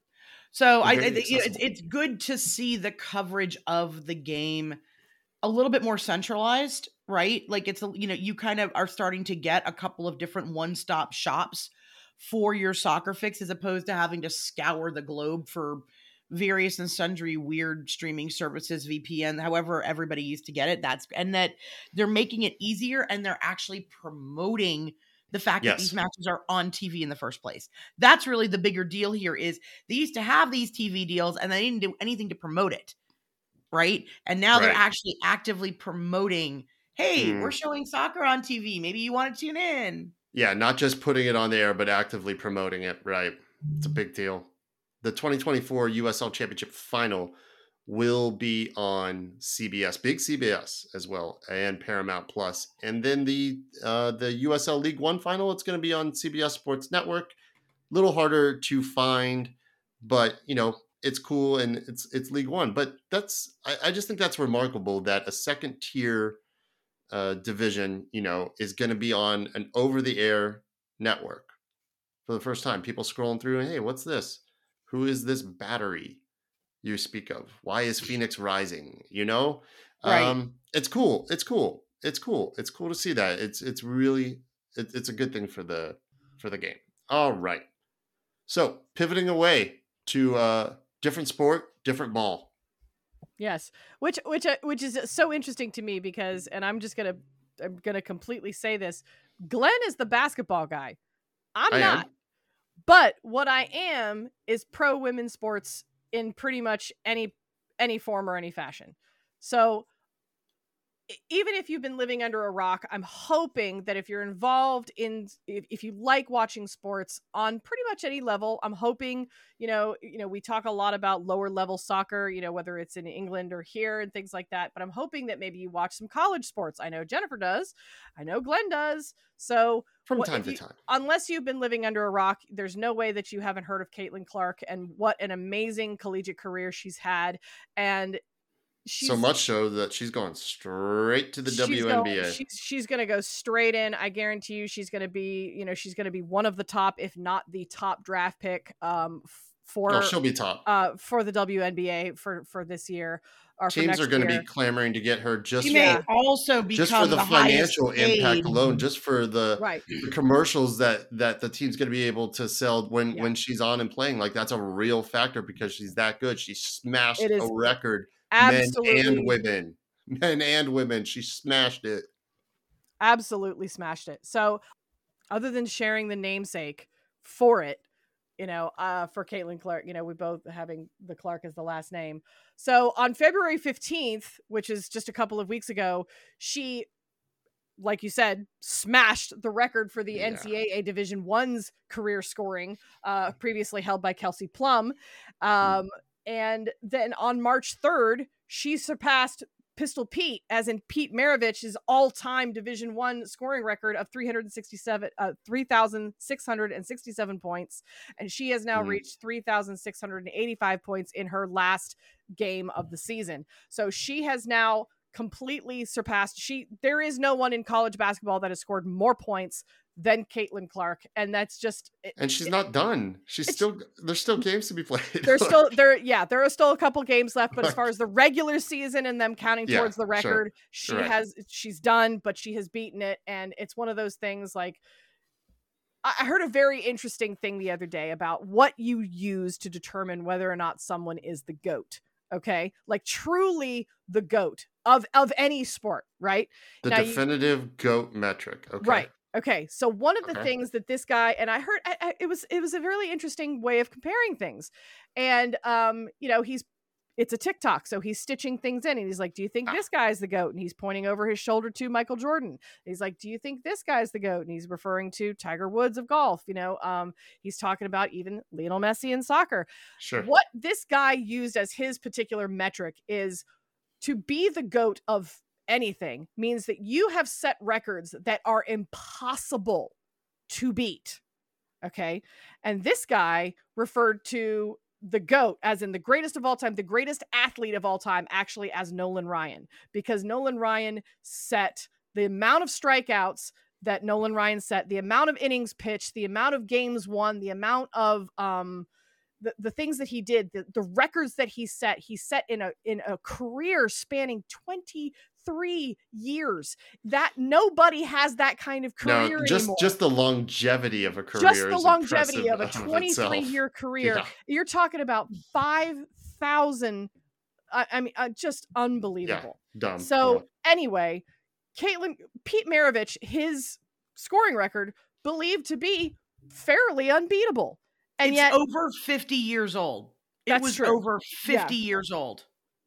C: So I, I
A: very
C: think you know, it's,
A: accessible.
C: it's good to see the coverage of the game a little bit more centralized, right? Like it's a, you know, you kind of are starting to get a couple of different one-stop shops for your soccer fix, as opposed to having to scour the globe for various and sundry weird streaming services, V P N, however everybody used to get it. That's and that they're making it easier, and they're actually promoting the fact that
A: Yes.
C: these matches are on T V in the first place. That's really the bigger deal here. Is they used to have these T V deals and they didn't do anything to promote it, right? And now they're
A: Right.
C: actually actively promoting, hey,
A: Hmm.
C: we're showing soccer on T V. Maybe you want to tune in.
A: Yeah, not just putting it on the air, but actively promoting it. Right. It's a big deal. The twenty twenty-four U S L Championship final will be on C B S, big C B S as well, and Paramount Plus. And then the uh, the U S L League One final, it's going to be on C B S Sports Network. A little harder to find, but you know it's cool and it's it's League One. But that's I, I just think that's remarkable that a second tier uh, division, you know, is going to be on an over the air network for the first time. People scrolling through and hey, what's this? Who is this battery you speak of? Why is Phoenix Rising? You know,
C: Right.
A: um, it's cool. It's cool. It's cool. It's cool to see that. It's it's really it, it's a good thing for the for the game. All right. So pivoting away to uh, different sport, different ball.
B: Yes, which which uh, which is so interesting to me because, and I'm just gonna I'm gonna completely say this. Glenn is the basketball guy. I'm
A: I am.
B: not. But what I am is pro women's sports in pretty much any any form or any fashion. So even if you've been living under a rock, I'm hoping that if you're involved in, if, if you like watching sports on pretty much any level, I'm hoping, you know, you know, we talk a lot about lower level soccer, you know, whether it's in England or here and things like that, but I'm hoping that maybe you watch some college sports. I know Jennifer does. I know Glenn does. So
A: from
B: what,
A: time to
B: you,
A: time,
B: unless you've been living under a rock, there's no way that you haven't heard of Caitlin Clark and what an amazing collegiate career she's had. And She's,
A: so much so that she's going straight to the
B: she's
A: W N B A.
B: Going, she's she's going to go straight in. I guarantee you, she's going to be, you know, she's going to be one of the top, if not the top draft pick, um, for
A: oh, she'll be top,
B: uh, for the W N B A for for this year. Or
A: Teams
B: for
A: are going to
B: year.
A: be clamoring to get her just
C: she
A: for,
C: may also become
A: just for the,
C: the
A: financial impact
C: paid.
A: alone, just for the,
B: right.
A: the commercials that that the team's going to be able to sell when
B: yeah.
A: when she's on and playing. Like that's a real factor because she's that good. She smashed
B: It is
A: a record.
B: absolutely
A: Men and women, men and women. She smashed it.
B: Absolutely smashed it. So, other than sharing the namesake for it, you know, uh, for Caitlin Clark, you know, we both having the Clark as the last name. So on February fifteenth, which is just a couple of weeks ago, she, like you said, smashed the record for the
A: Yeah.
B: N C double A Division One's career scoring, uh, previously held by Kelsey Plum. Um, mm. And then on March third, she surpassed Pistol Pete, as in Pete Maravich's all-time Division One scoring record of three hundred sixty-seven, uh, three thousand six hundred sixty-seven points, and she has now mm. reached three thousand six hundred eighty-five points in her last game of the season. So she has now completely surpassed. She there is no one in college basketball that has scored more points than Caitlin Clark, and that's just it,
A: and she's
B: it,
A: not done. She's still there's still games to be played.
B: There's still there yeah there are still a couple games left, but as far as the regular season and them counting yeah, towards the record, sure. she right. has she's done, but she has beaten it. And it's one of those things, like, I heard a very interesting thing the other day about what you use to determine whether or not someone is the GOAT. Okay, like truly the GOAT of of any sport, right?
A: The
B: now
A: definitive you, GOAT metric. Okay.
B: Right. Okay. So one of the
A: okay.
B: things that this guy, and I heard I, I, it was it was a really interesting way of comparing things. And um, you know, he's it's a TikTok, so he's stitching things in, and he's like, "Do you think ah. this guy's the GOAT?" And he's pointing over his shoulder to Michael Jordan. And he's like, "Do you think this guy's the GOAT?" And he's referring to Tiger Woods of golf. You know, um, he's talking about even Lionel Messi in soccer.
A: Sure.
B: What this guy used as his particular metric is to be the GOAT of anything means that you have set records that are impossible to beat. Okay. And this guy referred to the GOAT as in the greatest of all time, the greatest athlete of all time, actually as Nolan Ryan, because Nolan Ryan set the amount of strikeouts that Nolan Ryan set, the amount of innings pitched, the amount of games won, the amount of, um, The, the things that he did, the, the records that he set, he set in a in a career spanning twenty-three years. That nobody has that kind of career
A: no, just,
B: anymore.
A: Just the longevity of a career.
B: Just the longevity of a twenty-three year career.
A: Yeah.
B: You're talking about five thousand. I, I mean, uh, just unbelievable.
A: Yeah, dumb.
B: So
A: yeah.
B: anyway, Caitlin, Pete Maravich, his scoring record believed to be fairly unbeatable. And
C: it's
B: yet
C: over fifty years old. It
B: that's
C: was
B: true.
C: over fifty
B: yeah.
C: years old.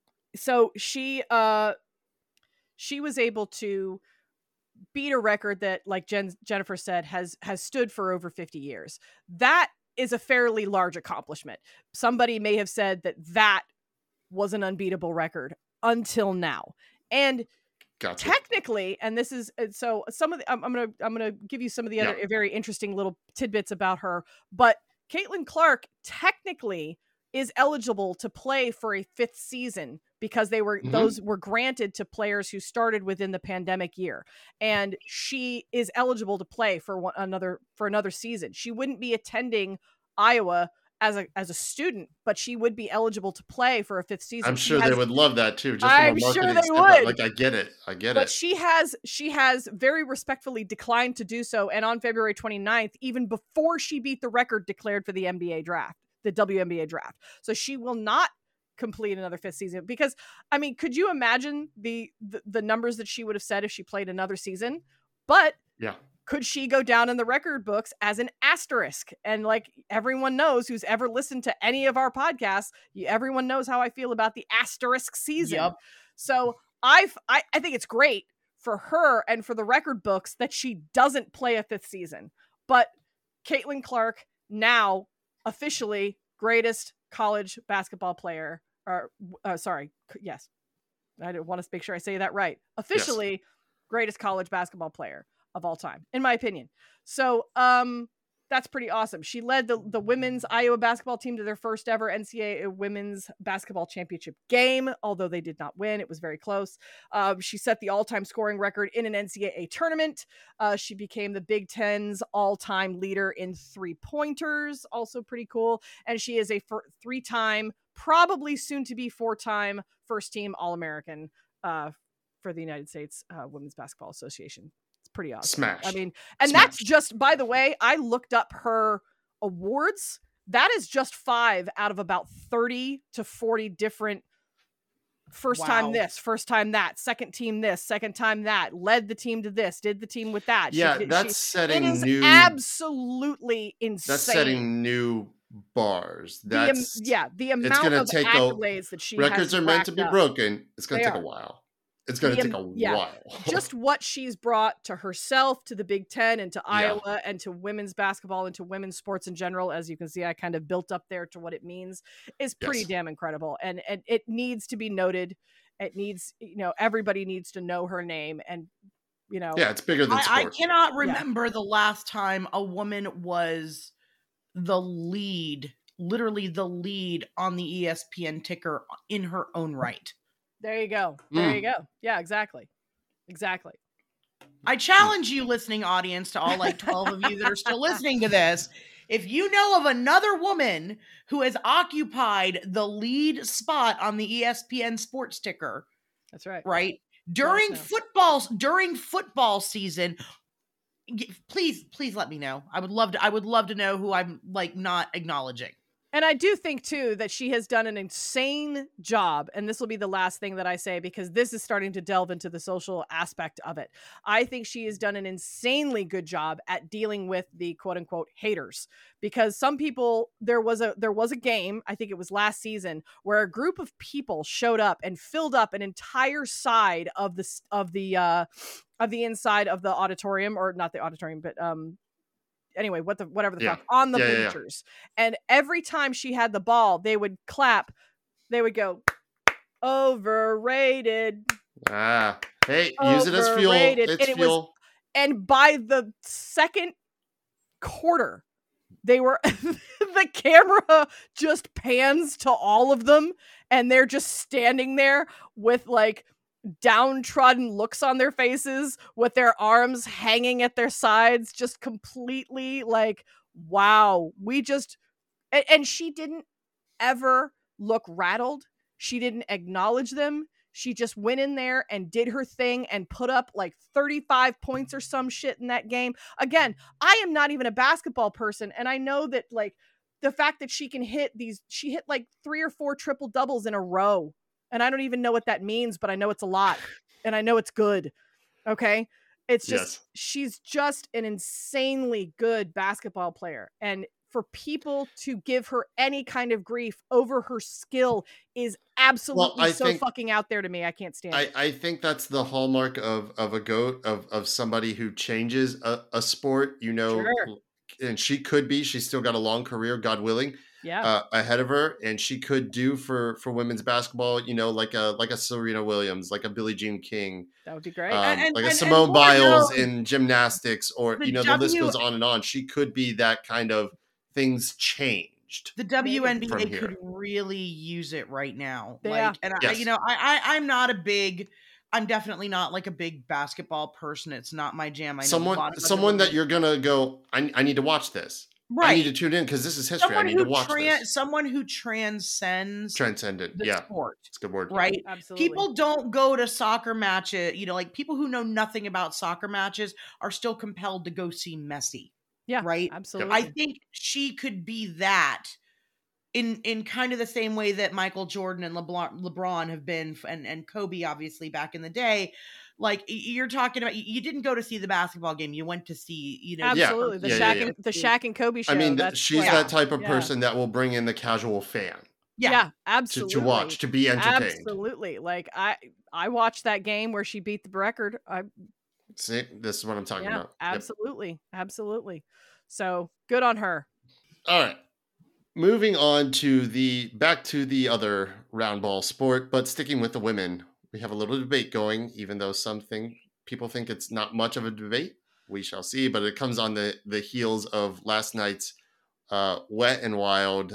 B: So she uh she was able to beat a record that, like Jen, Jennifer said, has has stood for over fifty years. That is a fairly large accomplishment. Somebody may have said that that was an unbeatable record until now. And
A: Gotcha.
B: Technically, and this is so some of the I'm, I'm gonna I'm gonna give you some of the other yeah. very interesting little tidbits about her, but Caitlin Clark technically is eligible to play for a fifth season because they were mm-hmm. those were granted to players who started within the pandemic year, and she is eligible to play for one, another for another season. She wouldn't be attending Iowa as a as a student, but she would be eligible to play for a fifth season.
A: I'm sure
B: has,
A: they would love that too. Just
B: I'm
A: from a
B: sure
A: marketing
B: they
A: standpoint.
B: would.
A: Like I get it, I get
B: but
A: it.
B: But she has she has very respectfully declined to do so, and on February twenty-ninth, even before she beat the record, declared for the N B A draft, the W N B A draft. So she will not complete another fifth season because, I mean, could you imagine the the, the numbers that she would have said if she played another season? But
A: yeah.
B: Could she go down in the record books as an asterisk? And like everyone knows who's ever listened to any of our podcasts, you, everyone knows how I feel about the asterisk season.
C: Yep.
B: So I've, I I think it's great for her and for the record books that she doesn't play a fifth season. But Caitlin Clark, now officially greatest college basketball player, or uh, sorry, yes, I want to make sure I say that right. Officially, yes. Greatest college basketball player of all time, in my opinion. So, um, that's pretty awesome. She led the, the women's Iowa basketball team to their first ever N C double A women's basketball championship game, although they did not win. It was very close. Um, she set the all-time scoring record in an N C double A tournament. Uh, she became the Big Ten's all-time leader in three-pointers, also pretty cool. And she is a f- three-time, probably soon-to-be four-time first-team All-American uh, for the United States uh, Women's Basketball Association. Pretty awesome.
A: Smash.
B: I mean, and
A: Smash.
B: That's just, by the way, I looked up her awards. That is just five out of about thirty to forty different first wow. time this, first time that, second team this, second time that, led the team to this, did the team with that.
A: Yeah,
B: she,
A: that's
B: she,
A: setting
B: it is
A: new.
B: Absolutely insane.
A: That's setting new bars. That's
B: the, yeah, the amount of take accolades a, that she
A: records
B: has
A: are meant to be
B: up. broken.
A: It's going to take
B: are.
A: a while. It's going to take a
B: yeah,
A: while.
B: Just what she's brought to herself, to the Big Ten, and to
A: Yeah.
B: Iowa, and to women's basketball, and to women's sports in general. As you can see, I kind of built up there to what it means is pretty
A: Yes.
B: damn incredible. And, and it needs to be noted. It needs, you know, everybody needs to know her name. And, you know,
A: Yeah, it's bigger than
C: I,
A: sport.
C: I cannot remember yeah. the last time a woman was the lead, literally the lead on the E S P N ticker in her own right.
B: There you go. There
A: Mm.
B: you go. Yeah, exactly. Exactly.
C: I challenge you, listening audience, to all like twelve of you that are still listening to this. If you know of another woman who has occupied the lead spot on the E S P N sports ticker,
B: that's right.
C: Right? During football, during football season, please, please let me know. I would love to, I would love to know who I'm like not acknowledging.
B: And I do think, too, that she has done an insane job. And this will be the last thing that I say, because this is starting to delve into the social aspect of it. I think she has done an insanely good job at dealing with the quote unquote haters, because some people, there was a there was a game, I think it was last season, where a group of people showed up and filled up an entire side of the of the uh, of the inside of the auditorium, or not the auditorium, but um. Anyway, what the whatever the
A: yeah.
B: fuck on the
A: yeah,
B: bleachers.
A: Yeah, yeah.
B: And every time she had the ball, they would clap. They would go, overrated.
A: Ah, hey,
B: overrated.
A: Use it as fuel. It's
B: and it
A: fuel.
B: Was, and by the second quarter, they were the camera just pans to all of them, and they're just standing there with like downtrodden looks on their faces, with their arms hanging at their sides, just completely like, wow, we just, and, and she didn't ever look rattled. She didn't acknowledge them. She just went in there and did her thing and put up like thirty-five points or some shit in that game. Again, I am not even a basketball person, and I know that like the fact that she can hit these, she hit like three or four triple doubles in a row. And I don't even know what that means, but I know it's a lot, and I know it's good. Okay. It's just, yes. She's just an insanely good basketball player. And for people to give her any kind of grief over her skill is absolutely well, so think, fucking out there to me. I can't stand
A: I,
B: it.
A: I think that's the hallmark of, of a GOAT, of, of somebody who changes a, a sport, you know, sure. And she could be, she's still got a long career, God willing.
B: Yeah,
A: uh, ahead of her, and she could do for for women's basketball, you know, like a like a Serena Williams, like a Billie Jean King.
B: That would be great.
A: Um,
C: and,
A: like
C: and,
A: a Simone
C: and
A: Biles
C: knows,
A: in gymnastics, or
C: the
A: you know,
C: w-
A: the list goes on and on. She could be that kind of things changed.
C: The W N B A could really use it right now.
B: Yeah.
C: Like, and
A: yes.
C: I, you know, I, I I'm not a big. I'm definitely not like a big basketball person. It's not my jam. I know
A: someone someone that you're gonna go. I I need to watch this.
C: Right.
A: I need to tune in because this is history.
C: Someone
A: I need to watch
C: tran-
A: this.
C: Someone who transcends
A: transcendent,
C: the
A: yeah,
C: sport.
A: it's a good word,
C: right?
B: Absolutely.
C: People don't go to soccer matches. You know, like people who know nothing about soccer matches are still compelled to go see Messi.
B: Yeah,
C: right.
B: Absolutely.
C: I think she could be that in in kind of the same way that Michael Jordan and LeBron, LeBron have been, and and Kobe obviously back in the day. Like you're talking about, you didn't go to see the basketball game. You went to see, you know,
B: absolutely
A: yeah.
B: the
A: yeah,
B: Shaq
A: yeah,
B: and the Shaq and Kobe show.
A: I mean,
B: that's
A: she's
B: like,
A: that type of
B: yeah.
A: person that will bring in the casual fan.
C: Yeah,
B: yeah
A: to,
B: absolutely.
A: to watch, to be entertained.
B: Absolutely. Like I, I watched that game where she beat the record. I,
A: See, this is what I'm talking
B: yeah,
A: about. Yep.
B: absolutely. Absolutely. So good on her.
A: All right. Moving on to the back to the other round ball sport, but sticking with the women, we have a little debate going, even though some think, people think it's not much of a debate. We shall see, but it comes on the, the heels of last night's uh, Wet and Wild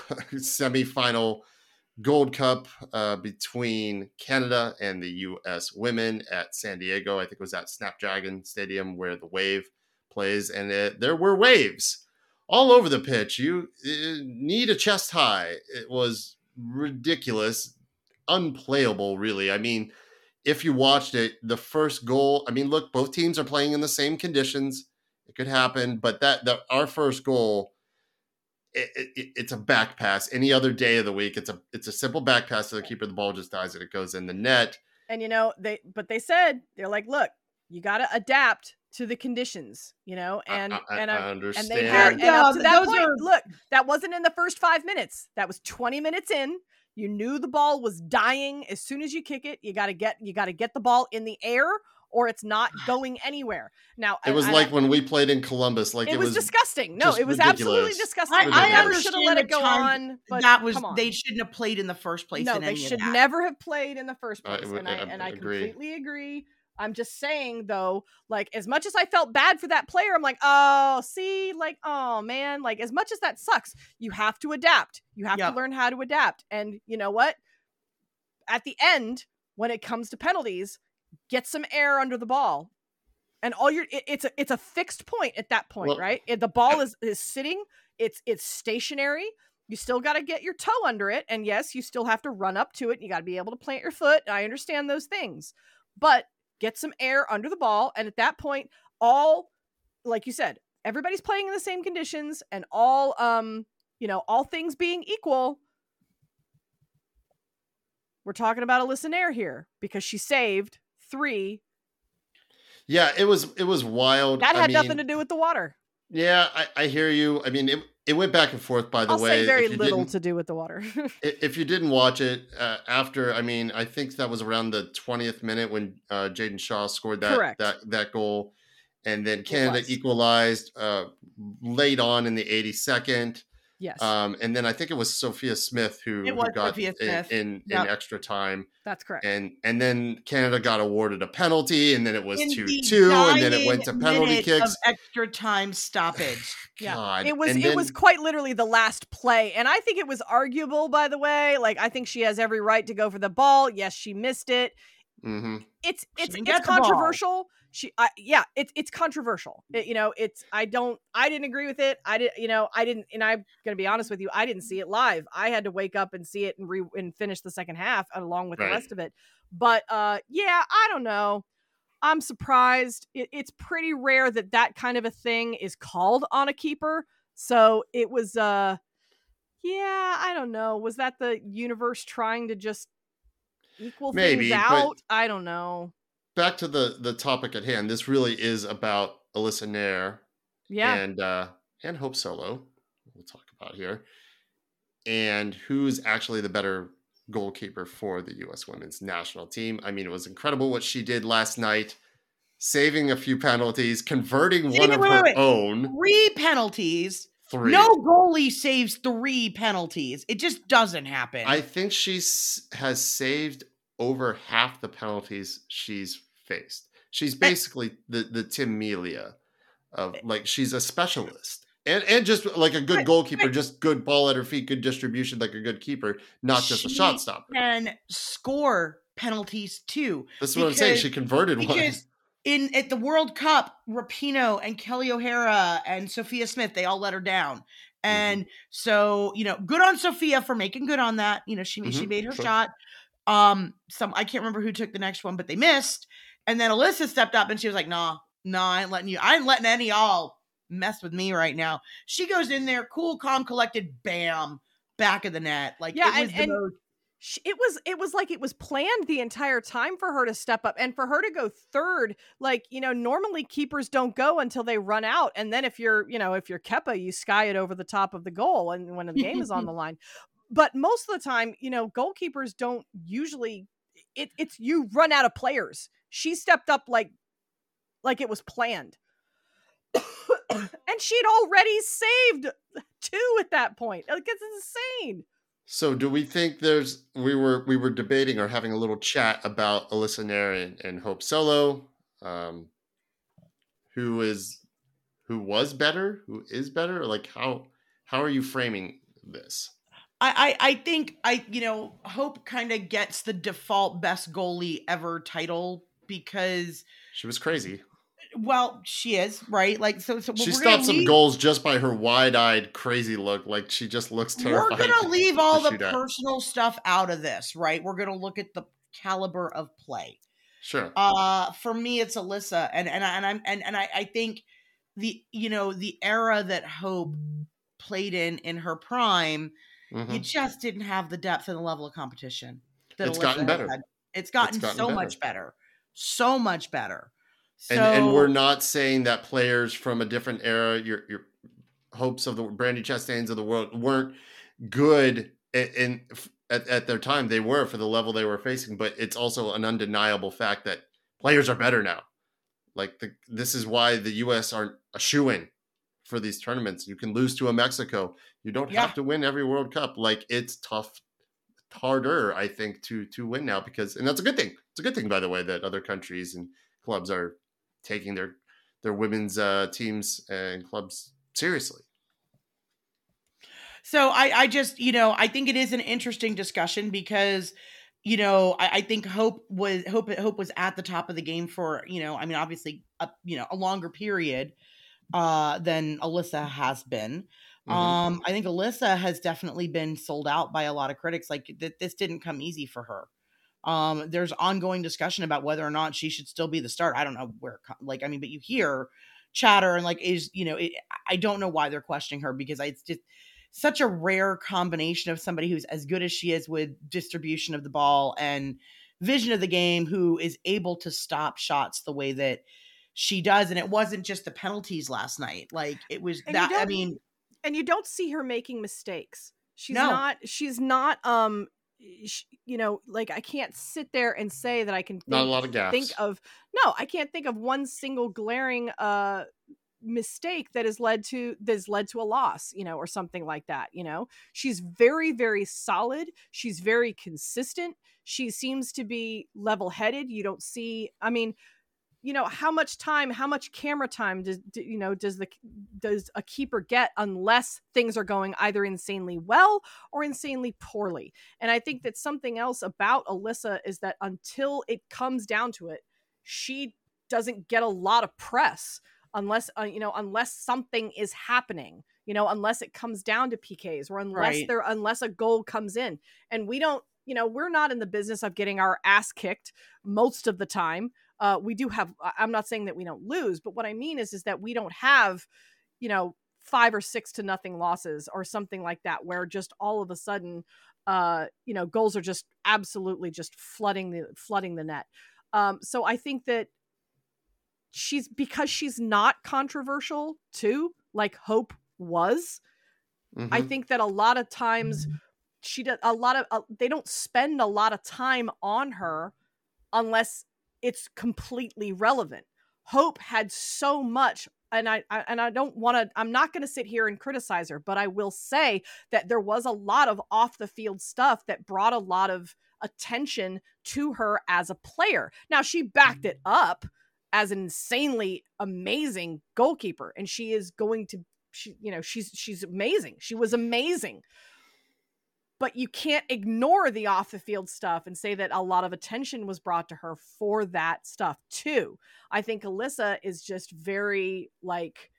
A: semifinal Gold Cup uh, between Canada and the U S women at San Diego. I think it was at Snapdragon Stadium where the Wave plays, and it, there were waves all over the pitch. You uh, need a chest high. It was ridiculous, unplayable, really. I mean, if you watched it, the first goal, I mean, look, both teams are playing in the same conditions. It could happen, but that, that our first goal, it, it, it's a back pass. Any other day of the week, it's a it's a simple back pass to the keeper. The ball just dies and it goes in the net.
B: And you know, they but they said, they're like, look, you got to adapt to the conditions, you know, and
A: I, I,
B: and
A: I
B: I,
A: understand.
B: and they had, and
C: Yeah,
B: up to that
C: those
B: point,
C: are-
B: look, that wasn't in the first five minutes. That was twenty minutes in. You knew the ball was dying. As soon as you kick it, you got to get you got to get the ball in the air, or it's not going anywhere. Now
A: It was
B: I,
A: like
B: I,
A: when we played in Columbus. Like
B: it,
A: it,
B: was,
A: was
B: disgusting. No,
A: just
B: it was
A: ridiculous.
B: absolutely disgusting.
C: I, I
A: Ridiculous.
B: Never should have
C: understand
B: let
C: the
B: it go
C: time
B: on. But
C: that was
B: come on.
C: they shouldn't have played in the first place.
B: No,
C: in
B: they
C: any
B: should
C: of that.
B: never have played in the first
A: I
B: place.
A: would-
B: and I
A: I
B: and I
A: agree.
B: completely agree. I'm just saying though, like as much as I felt bad for that player, I'm like, oh, see, like, oh man, like as much as that sucks, you have to adapt. You have
C: Yep.
B: to learn how to adapt. And you know what? At the end, when it comes to penalties, get some air under the ball. And all your it, it's a it's a fixed point at that point,
A: Well,
B: right? It, the ball is is sitting, it's it's stationary. You still got to get your toe under it, and yes, you still have to run up to it. You got to be able to plant your foot. I understand those things, but get some air under the ball, and at that point, all like you said, everybody's playing in the same conditions, and all um you know, all things being equal, we're talking about Alyssa Nair here because she saved three.
A: Yeah, it was it was wild.
B: That
A: I
B: had
A: mean,
B: nothing to do with the water.
A: Yeah, I, I hear you. I mean, it it went back and forth. By the
B: I'll
A: way,
B: say very
A: if you
B: little
A: didn't-
B: to do with the water.
A: i- if you didn't watch it uh, after, I mean, I think that was around the twentieth minute when uh, Jaden Shaw scored that
B: Correct.
A: that that goal, and then Canada
B: was.
A: equalized uh, late on in the eighty-second.
B: Yes,
A: Um, and then I think it was Sophia Smith who,
C: It
A: who
C: was
A: got
C: Sophia
A: in,
C: Smith.
A: in,
C: Yep.
A: in extra time,
B: that's correct.
A: and and then Canada got awarded a penalty, and then it was
C: In
A: two
C: the
A: two, and then it went to
C: dying
A: penalty
C: minute
A: kicks.
C: of extra time stoppage.
B: Yeah.
A: God.
B: It was
A: And
B: it was
A: then-
B: quite literally the last play, and I think it was arguable. By the way, like I think she has every right to go for the ball. Yes, she missed it.
A: Mhm.
B: It's it's
C: didn't
B: it's
C: get the ball.
B: controversial. She, I, yeah, it's it's controversial. It, you know, it's I don't I didn't agree with it. I did, you know, I didn't, and I'm gonna be honest with you, I didn't see it live. I had to wake up and see it and re and finish the second half along with
A: Right.
B: the rest of it. But uh, yeah, I don't know. I'm surprised. It, it's pretty rare that that kind of a thing is called on a keeper. So it was, uh, yeah, I don't know. Was that the universe trying to just equal
A: Maybe,
B: things
A: but-
B: out? I don't know.
A: Back to the the topic at hand. This really is about Alyssa Nair
B: Yeah.
A: and uh, and Hope Solo. We'll talk about here, and who's actually the better goalkeeper for the U S women's national team. I mean, it was incredible what she did last night, saving a few penalties, converting
C: See,
A: one of
C: wait,
A: her
C: wait, wait.
A: own.
C: Three penalties.
A: Three.
C: No goalie saves three penalties. It just doesn't happen.
A: I think she has saved over half the penalties she's faced. She's basically the the Tim Melia of like she's a specialist. And and just like a good
C: But-
A: goalkeeper,
C: but-
A: just good ball at her feet, good distribution, like a good keeper, not just a
C: She
A: shot stopper.
C: can score penalties too.
A: That's what I'm saying.
C: because-
A: She converted one.
C: Because in at the World Cup, Rapinoe and Kelly O'Hara and Sophia Smith, they all let her down. And so, you know, good on Sophia for making good on that. You know, she she
A: Mhm,
C: made her
A: sure.
C: shot. Um, some I can't remember who took the next one, but they missed. And then Alyssa stepped up and she was like, nah, nah, I ain't letting you, I ain't letting any of y'all mess with me right now. She goes in there, cool, calm, collected, bam, back of the net. Like
B: Yeah,
C: it was
B: and-
C: the
B: and-
C: most
B: Sh- It was it was like it was planned the entire time for her to step up and for her to go third. Like, you know, normally keepers don't go until they run out. And then if you're, you know, if you're Kepa, you sky it over the top of the goal and when the game is on the line. but most of the time, you know, goalkeepers don't usually, it, it's you run out of players. She stepped up like, like it was planned. And she'd already saved two at that point. Like, it's insane.
A: So do we think there's, we were, we were debating or having a little chat about Alyssa Nair and, and Hope Solo, um, who is, who was better, who is better? Like how, how are you framing this?
C: I, I, I think I, you know, Hope kind of gets the default best goalie ever title because
A: she was crazy.
C: Well, she is, right? Like, so, so
A: she
C: we're
A: stopped some
C: leave,
A: goals just by her wide-eyed, crazy look. Like she just looks terrified.
C: We're gonna leave all the
A: at.
C: personal stuff out of this, right? We're gonna look at the caliber of play.
A: Sure.
C: Uh, for me, it's Alyssa, and and I, and I'm and and I, I think the you know the era that Hope played in in her prime, mm-hmm. you just didn't have the depth and the level of competition.
A: That it's Alyssa gotten better.
C: Had. It's gotten, it's gotten so better. much better, so much better. So,
A: and, and we're not saying that players from a different era, your your Hopes of the Brandi Chastains of the world, weren't good in, in at, at their time. They were for the level they were facing, but it's also an undeniable fact that players are better now. Like the, this is why the U S aren't a shoo-in for these tournaments. You can lose to a Mexico. You don't yeah. have to win every World Cup. Like it's tough, harder, I think, to to win now because, and that's a good thing. It's a good thing, by the way, that other countries and clubs are taking their their women's uh, teams and clubs seriously.
C: So I, I just, you know, I think it is an interesting discussion because, you know, I, I think Hope was Hope Hope was at the top of the game for, you know, I mean, obviously, a, you know, a longer period uh, than Alyssa has been. Mm-hmm. Um, I think Alyssa has definitely been sold out by a lot of critics. Like th- this didn't come easy for her. Um, there's ongoing discussion about whether or not she should still be the start. I don't know where, like, I mean, but you hear chatter and like, is, you know, it, I don't know why they're questioning her because it's just such a rare combination of somebody who's as good as she is with distribution of the ball and vision of the game, who is able to stop shots the way that she does. And it wasn't just the penalties last night. Like it was and that, I mean,
B: and you don't see her making mistakes. She's
C: no.
B: not, she's not, um, you know, like I can't sit there and say that I can think,
A: not a lot of gaps.
B: think of no, I can't think of one single glaring uh mistake that has led to that's led to a loss, you know, or something like that. You know, she's very, very solid. She's very consistent. She seems to be level-headed. You don't see, I mean, you know, how much time, how much camera time does, you know, does the, does a keeper get unless things are going either insanely well or insanely poorly? And I think that something else about Alyssa is that until it comes down to it, she doesn't get a lot of press unless, uh, you know, unless something is happening, you know, unless it comes down to P Ks or unless
C: right.
B: there, unless a goal comes in. And we don't, you know, we're not in the business of getting our ass kicked most of the time. Uh, we do have, I'm not saying that we don't lose, but what I mean is, is that we don't have, you know, five or six to nothing losses or something like that, where just all of a sudden, uh, you know, goals are just absolutely just flooding the, flooding the net. Um, so I think that she's, because she's not controversial too, like Hope was, mm-hmm. I think that a lot of times she does a lot of, uh, they don't spend a lot of time on her unless it's completely relevant. Hope had so much, and I, I and I don't want to, I'm not going to sit here and criticize her, but I will say that there was a lot of off the field stuff that brought a lot of attention to her as a player. Now she backed it up as an insanely amazing goalkeeper, and she is going to, she, you know, she's she's amazing. She was amazing. But you can't ignore the off the field stuff and say that a lot of attention was brought to her for that stuff too. I think Alyssa is just very like,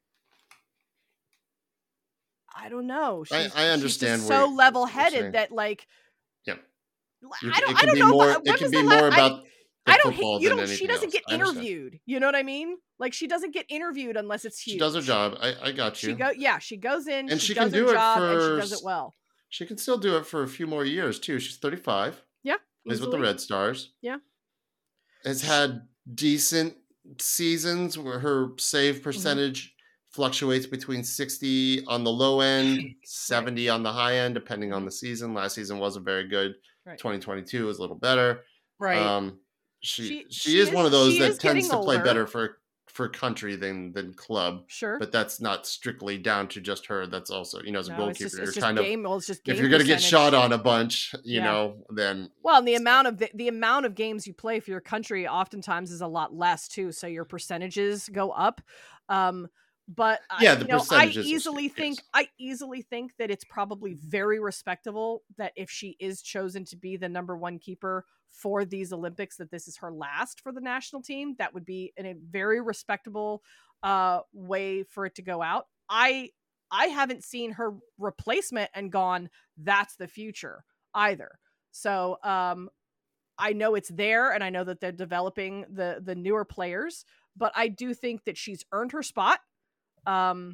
B: I don't know. She's,
A: I, I understand.
B: She's so level headed that like,
A: yeah,
B: I don't, I don't know.
A: More,
B: if,
A: it can be more about.
B: I, I don't hate you. Don't. She doesn't
A: else.
B: get interviewed. You know what I mean? Like she doesn't get interviewed unless it's huge.
A: She does her job. I, I got you.
B: She go. Yeah, she goes in
A: and
B: she,
A: she
B: does
A: can do
B: her
A: it
B: job
A: for.
B: And she does it well.
A: She can still do it for a few more years too. She's thirty-five.
B: Yeah,
A: plays with the Red Stars.
B: Yeah,
A: has had decent seasons where her save percentage mm-hmm. fluctuates between sixty on the low end, seventy right. on the high end, depending on the season. Last season wasn't very good. Right. twenty twenty-two was a little better.
C: Right.
A: Um, she, she
B: she
A: she is, is one of those that tends to
B: older.
A: play better for for country than than club.
B: Sure.
A: But that's not strictly down to just her. That's also, you know, as a no, goalkeeper,
B: it's just,
A: it's
B: it's
A: you're kind
B: game,
A: of
B: well, it's just game
A: if you're going to get
B: percentage.
A: shot on a bunch, you
B: yeah.
A: know, then
B: well, and the so. amount of the, the amount of games you play for your country oftentimes is a lot less too, so your percentages go up. Um, but
A: yeah,
B: I,
A: the
B: you know,
A: percentages
B: I easily
A: are,
B: think
A: yes.
B: I easily think that it's probably very respectable that if she is chosen to be the number one keeper for these Olympics, that this is her last for the national team. That would be in a very respectable uh, way for it to go out. I I haven't seen her replacement and gone, that's the future either. So um, I know it's there, and I know that they're developing the the newer players, but I do think that she's earned her spot. Um,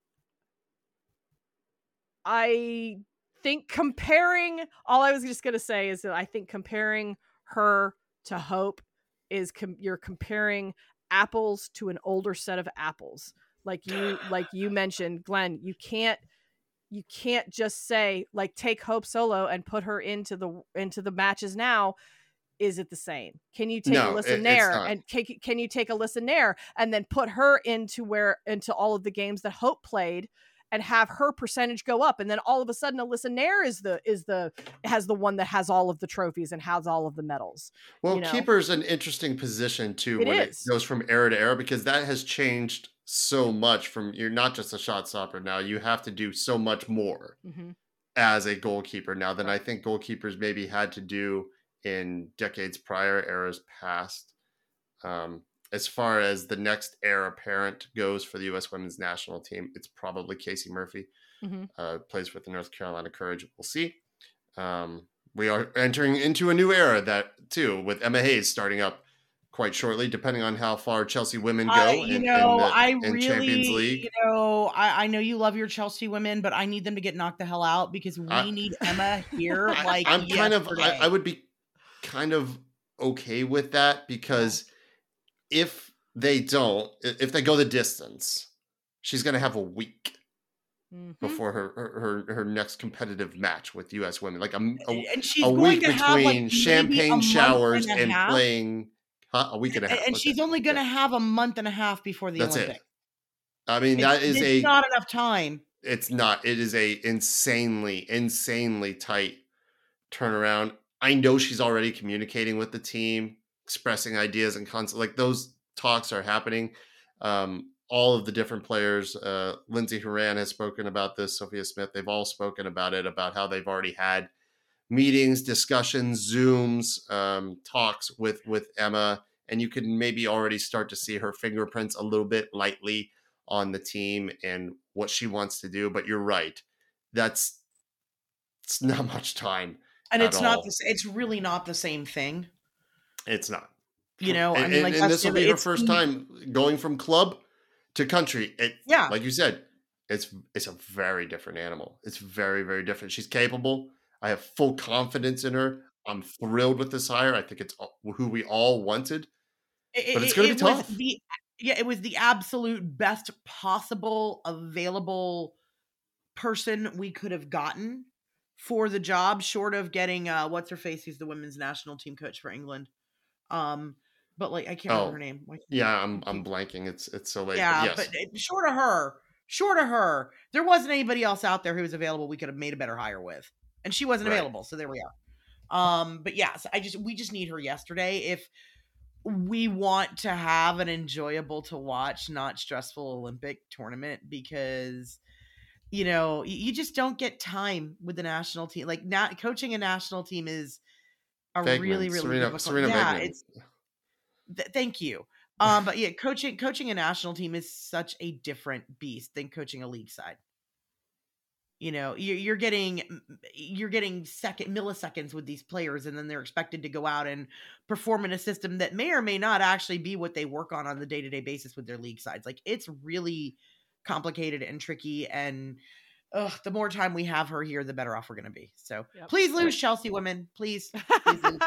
B: I think comparing, all I was just going to say is that I think comparing her to Hope is com- you're comparing apples to an older set of apples. Like you, like you mentioned, Glenn, you can't, you can't just say like, take Hope Solo and put her into the, into the matches now. Is it the same? Can you take
A: no,
B: Alyssa
A: it,
B: Nair and can, can you take Alyssa Nair and then put her into where, into all of the games that Hope played and have her percentage go up? And then all of a sudden Alyssa Nair is the, is the, has the one that has all of the trophies and has all of the medals.
A: Well,
B: you know?
A: keeper's an interesting position too,
B: it
A: when
B: is.
A: it goes from era to era, because that has changed so much. From you're not just a shot stopper now, you have to do so much more mm-hmm. as a goalkeeper now than I think goalkeepers maybe had to do in decades prior, eras past. Um, as far as the next heir apparent goes for the U S women's national team, it's probably Casey Murphy. Mm-hmm. Uh, plays with the North Carolina Courage. We'll see. Um, we are entering into a new era that too, with Emma Hayes starting up quite shortly, depending on how far Chelsea women go.
C: Uh, you
A: in,
C: know,
A: in the,
C: I
A: in
C: really,
A: Champions League.
C: you know, I, I know you love your Chelsea women, but I need them to get knocked the hell out because we
A: I,
C: need Emma here. Like,
A: I'm
C: yesterday.
A: kind of, I, I would be kind of okay with that, because if they don't, if they go the distance, she's going to have a week mm-hmm. before her, her her next competitive match with U S women. Like a, a,
C: and she's
A: a
C: going
A: week
C: to
A: between
C: have like
A: champagne showers and,
C: and
A: playing huh, a week and a half.
C: And
A: okay.
C: she's only going to yeah. have a month and a half before the
A: That's
C: Olympics.
A: It. I mean,
C: it's,
A: that is
C: it's
A: a
C: not enough time.
A: It's not. It is a insanely, insanely tight turnaround. I know she's already communicating with the team, expressing ideas and concepts. Like those talks are happening. Um, all of the different players, uh, Lindsay Horan has spoken about this, Sophia Smith, they've all spoken about it, about how they've already had meetings, discussions, Zooms, um, talks with, with Emma. And you can maybe already start to see her fingerprints a little bit lightly on the team and what she wants to do. But you're right. That's it's not much time.
C: And it's not,
A: all.
C: the, it's really not the same thing.
A: It's not.
C: You know,
A: and,
C: I mean, like,
A: and, and this will be her first time going from club to country. It,
C: yeah.
A: Like you said, it's it's a very different animal. It's very, very different. She's capable. I have full confidence in her. I'm thrilled with this hire. I think it's who we all wanted.
C: It,
A: but it's going to
C: it
A: be tough.
C: The, yeah, it was the absolute best possible available person we could have gotten for the job, short of getting uh, what's her face, who's the women's national team coach for England. Um, but like I can't
A: oh,
C: remember her name. Why
A: yeah, I'm I'm blanking. It's it's so late.
C: Yeah,
A: but, yes.
C: but short of her, short of her, there wasn't anybody else out there who was available. We could have made a better hire with, and she wasn't
A: right.
C: available. So there we are. Um, but yeah, so I just we just need her yesterday if we want to have an enjoyable to watch, not stressful Olympic tournament, because you know you just don't get time with the national team. Like not coaching a national team is a
A: Fagman.
C: really really
A: Serena,
C: difficult.
A: Serena
C: yeah,
A: Fagman.
C: it's. Th- thank you. Um, but yeah, coaching coaching a national team is such a different beast than coaching a league side. You know, you're, you're getting you're getting second milliseconds with these players, and then they're expected to go out and perform in a system that may or may not actually be what they work on on the day to day basis with their league sides. Like it's really complicated and tricky, and ugh, the more time we have her here, the better off we're going to be. So yep. Please lose, Chelsea women, please. please lose.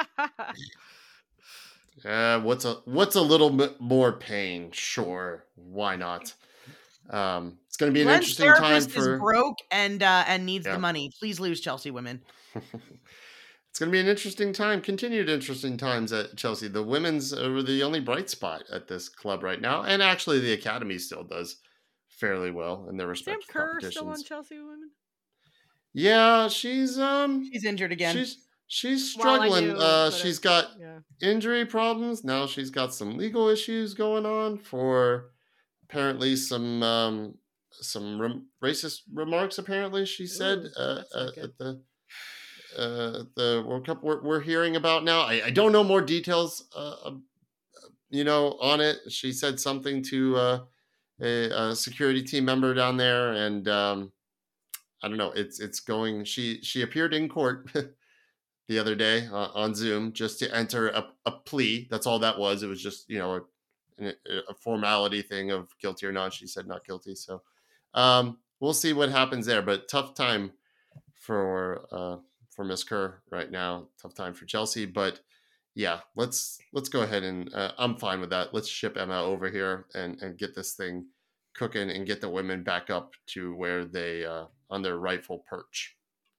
A: Uh, what's a what's a little bit more pain? Sure, why not? Um, it's going to be an
C: Glenn's
A: interesting time
C: therapist
A: for.
C: is broke and uh, and needs
A: Yeah.
C: the money. Please lose, Chelsea women.
A: It's going to be an interesting time, continued interesting times at Chelsea. The women's are the only bright spot at this club right now, and actually the academy still does fairly well in their
B: Sam
A: respective
B: Kerr
A: competitions.
B: still on Chelsea women?
A: Yeah, she's um
C: She's injured again.
A: she's she's
B: Well, I
A: struggling.
B: knew,
A: uh
B: but
A: she's
B: it-
A: got
B: Yeah.
A: injury problems. Now she's got some legal issues going on for apparently some um some rem- racist remarks apparently she said
B: Ooh,
A: uh,
B: that's not
A: uh,
B: good.
A: at the uh the World Cup we're, we're hearing about now. I, I don't know more details uh, uh, you know on it. She said something to uh a, a security team member down there, and um I don't know. It's it's going. She she appeared in court the other day uh, on Zoom just to enter a, a plea. That's all that was. It was just, you know, a, a formality thing of guilty or not. She said not guilty. So um, we'll see what happens there. But tough time for uh, for Miss Kerr right now. Tough time for Chelsea. But yeah, let's let's go ahead and uh, I'm fine with that. Let's ship Emma over here and and get this thing cooking and get the women back up to where they uh, on their rightful perch.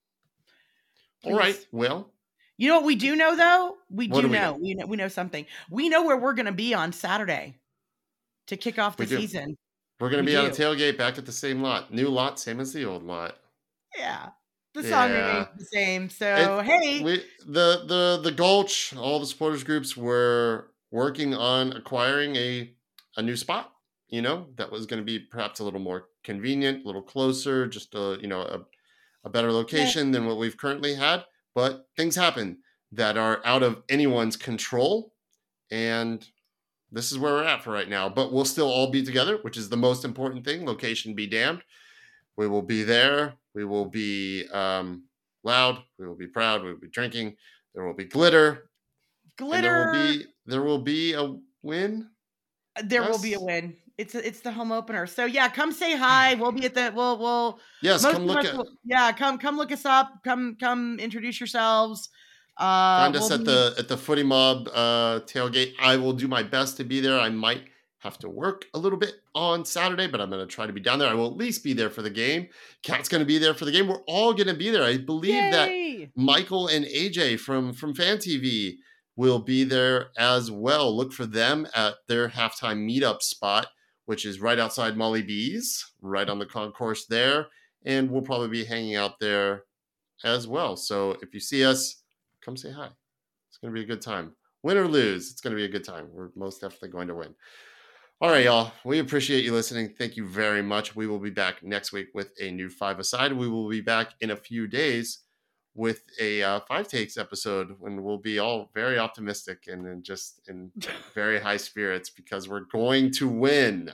A: All right.
C: Please.
A: Well,
C: You know what we do know though? We
A: What
C: do
A: do we
C: know.
A: know?
C: We know we know something. We know where we're going to be on Saturday to kick off the
A: We do.
C: season.
A: we're going to
C: We
A: be on a
C: do.
A: tailgate back at the same lot. New lot, same as the old lot.
C: Yeah. The song
A: Yeah.
C: remains the same. So,
A: It-
C: hey,
A: We the the the Gulch, all the supporters groups were working on acquiring a a new spot. You know, that was going to be perhaps a little more convenient, a little closer, just a you know a, a better location than what we've currently had. But things happen that are out of anyone's control, and this is where we're at for right now. But we'll still all be together, which is the most important thing. Location be damned. We will be there. We will be um, loud. We will be proud. We will be drinking. There will be glitter. And
C: glitter.
A: there will be there will be a win.
C: There will be a
A: Yes.
C: win. It's a, it's the home opener. So yeah, come say hi. We'll be at the we'll we'll
A: Yes,
C: most
A: come
C: of
A: look
C: us
A: at
C: will- yeah, come come look us up. Come come introduce yourselves. Uh
A: find us
C: we'll
A: at
C: be-
A: the at the Footy Mob uh, tailgate. I will do my best to be there. I might have to work a little bit on Saturday, but I'm going to try to be down there. I will at least be there for the game. Kat's going to be there for the game. We're all going to be there. I believe that
B: Yay!
A: Michael and A J from from Fan T V will be there as well. Look for them at their halftime meetup spot, which is right outside Molly B's, right on the concourse there. And we'll probably be hanging out there as well. So if you see us, come say hi. It's going to be a good time. Win or lose, it's going to be a good time. We're most definitely going to win. All right, y'all. We appreciate you listening. Thank you very much. We will be back next week with a new five-a-side. We will be back in a few days with a uh, five takes episode when we'll be all very optimistic and, and just in very high spirits because we're going to win.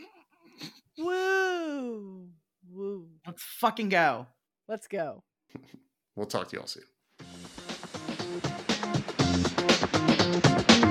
B: Woo! Woo!
C: let's fucking go.
B: Let's go.
A: We'll talk to you all soon.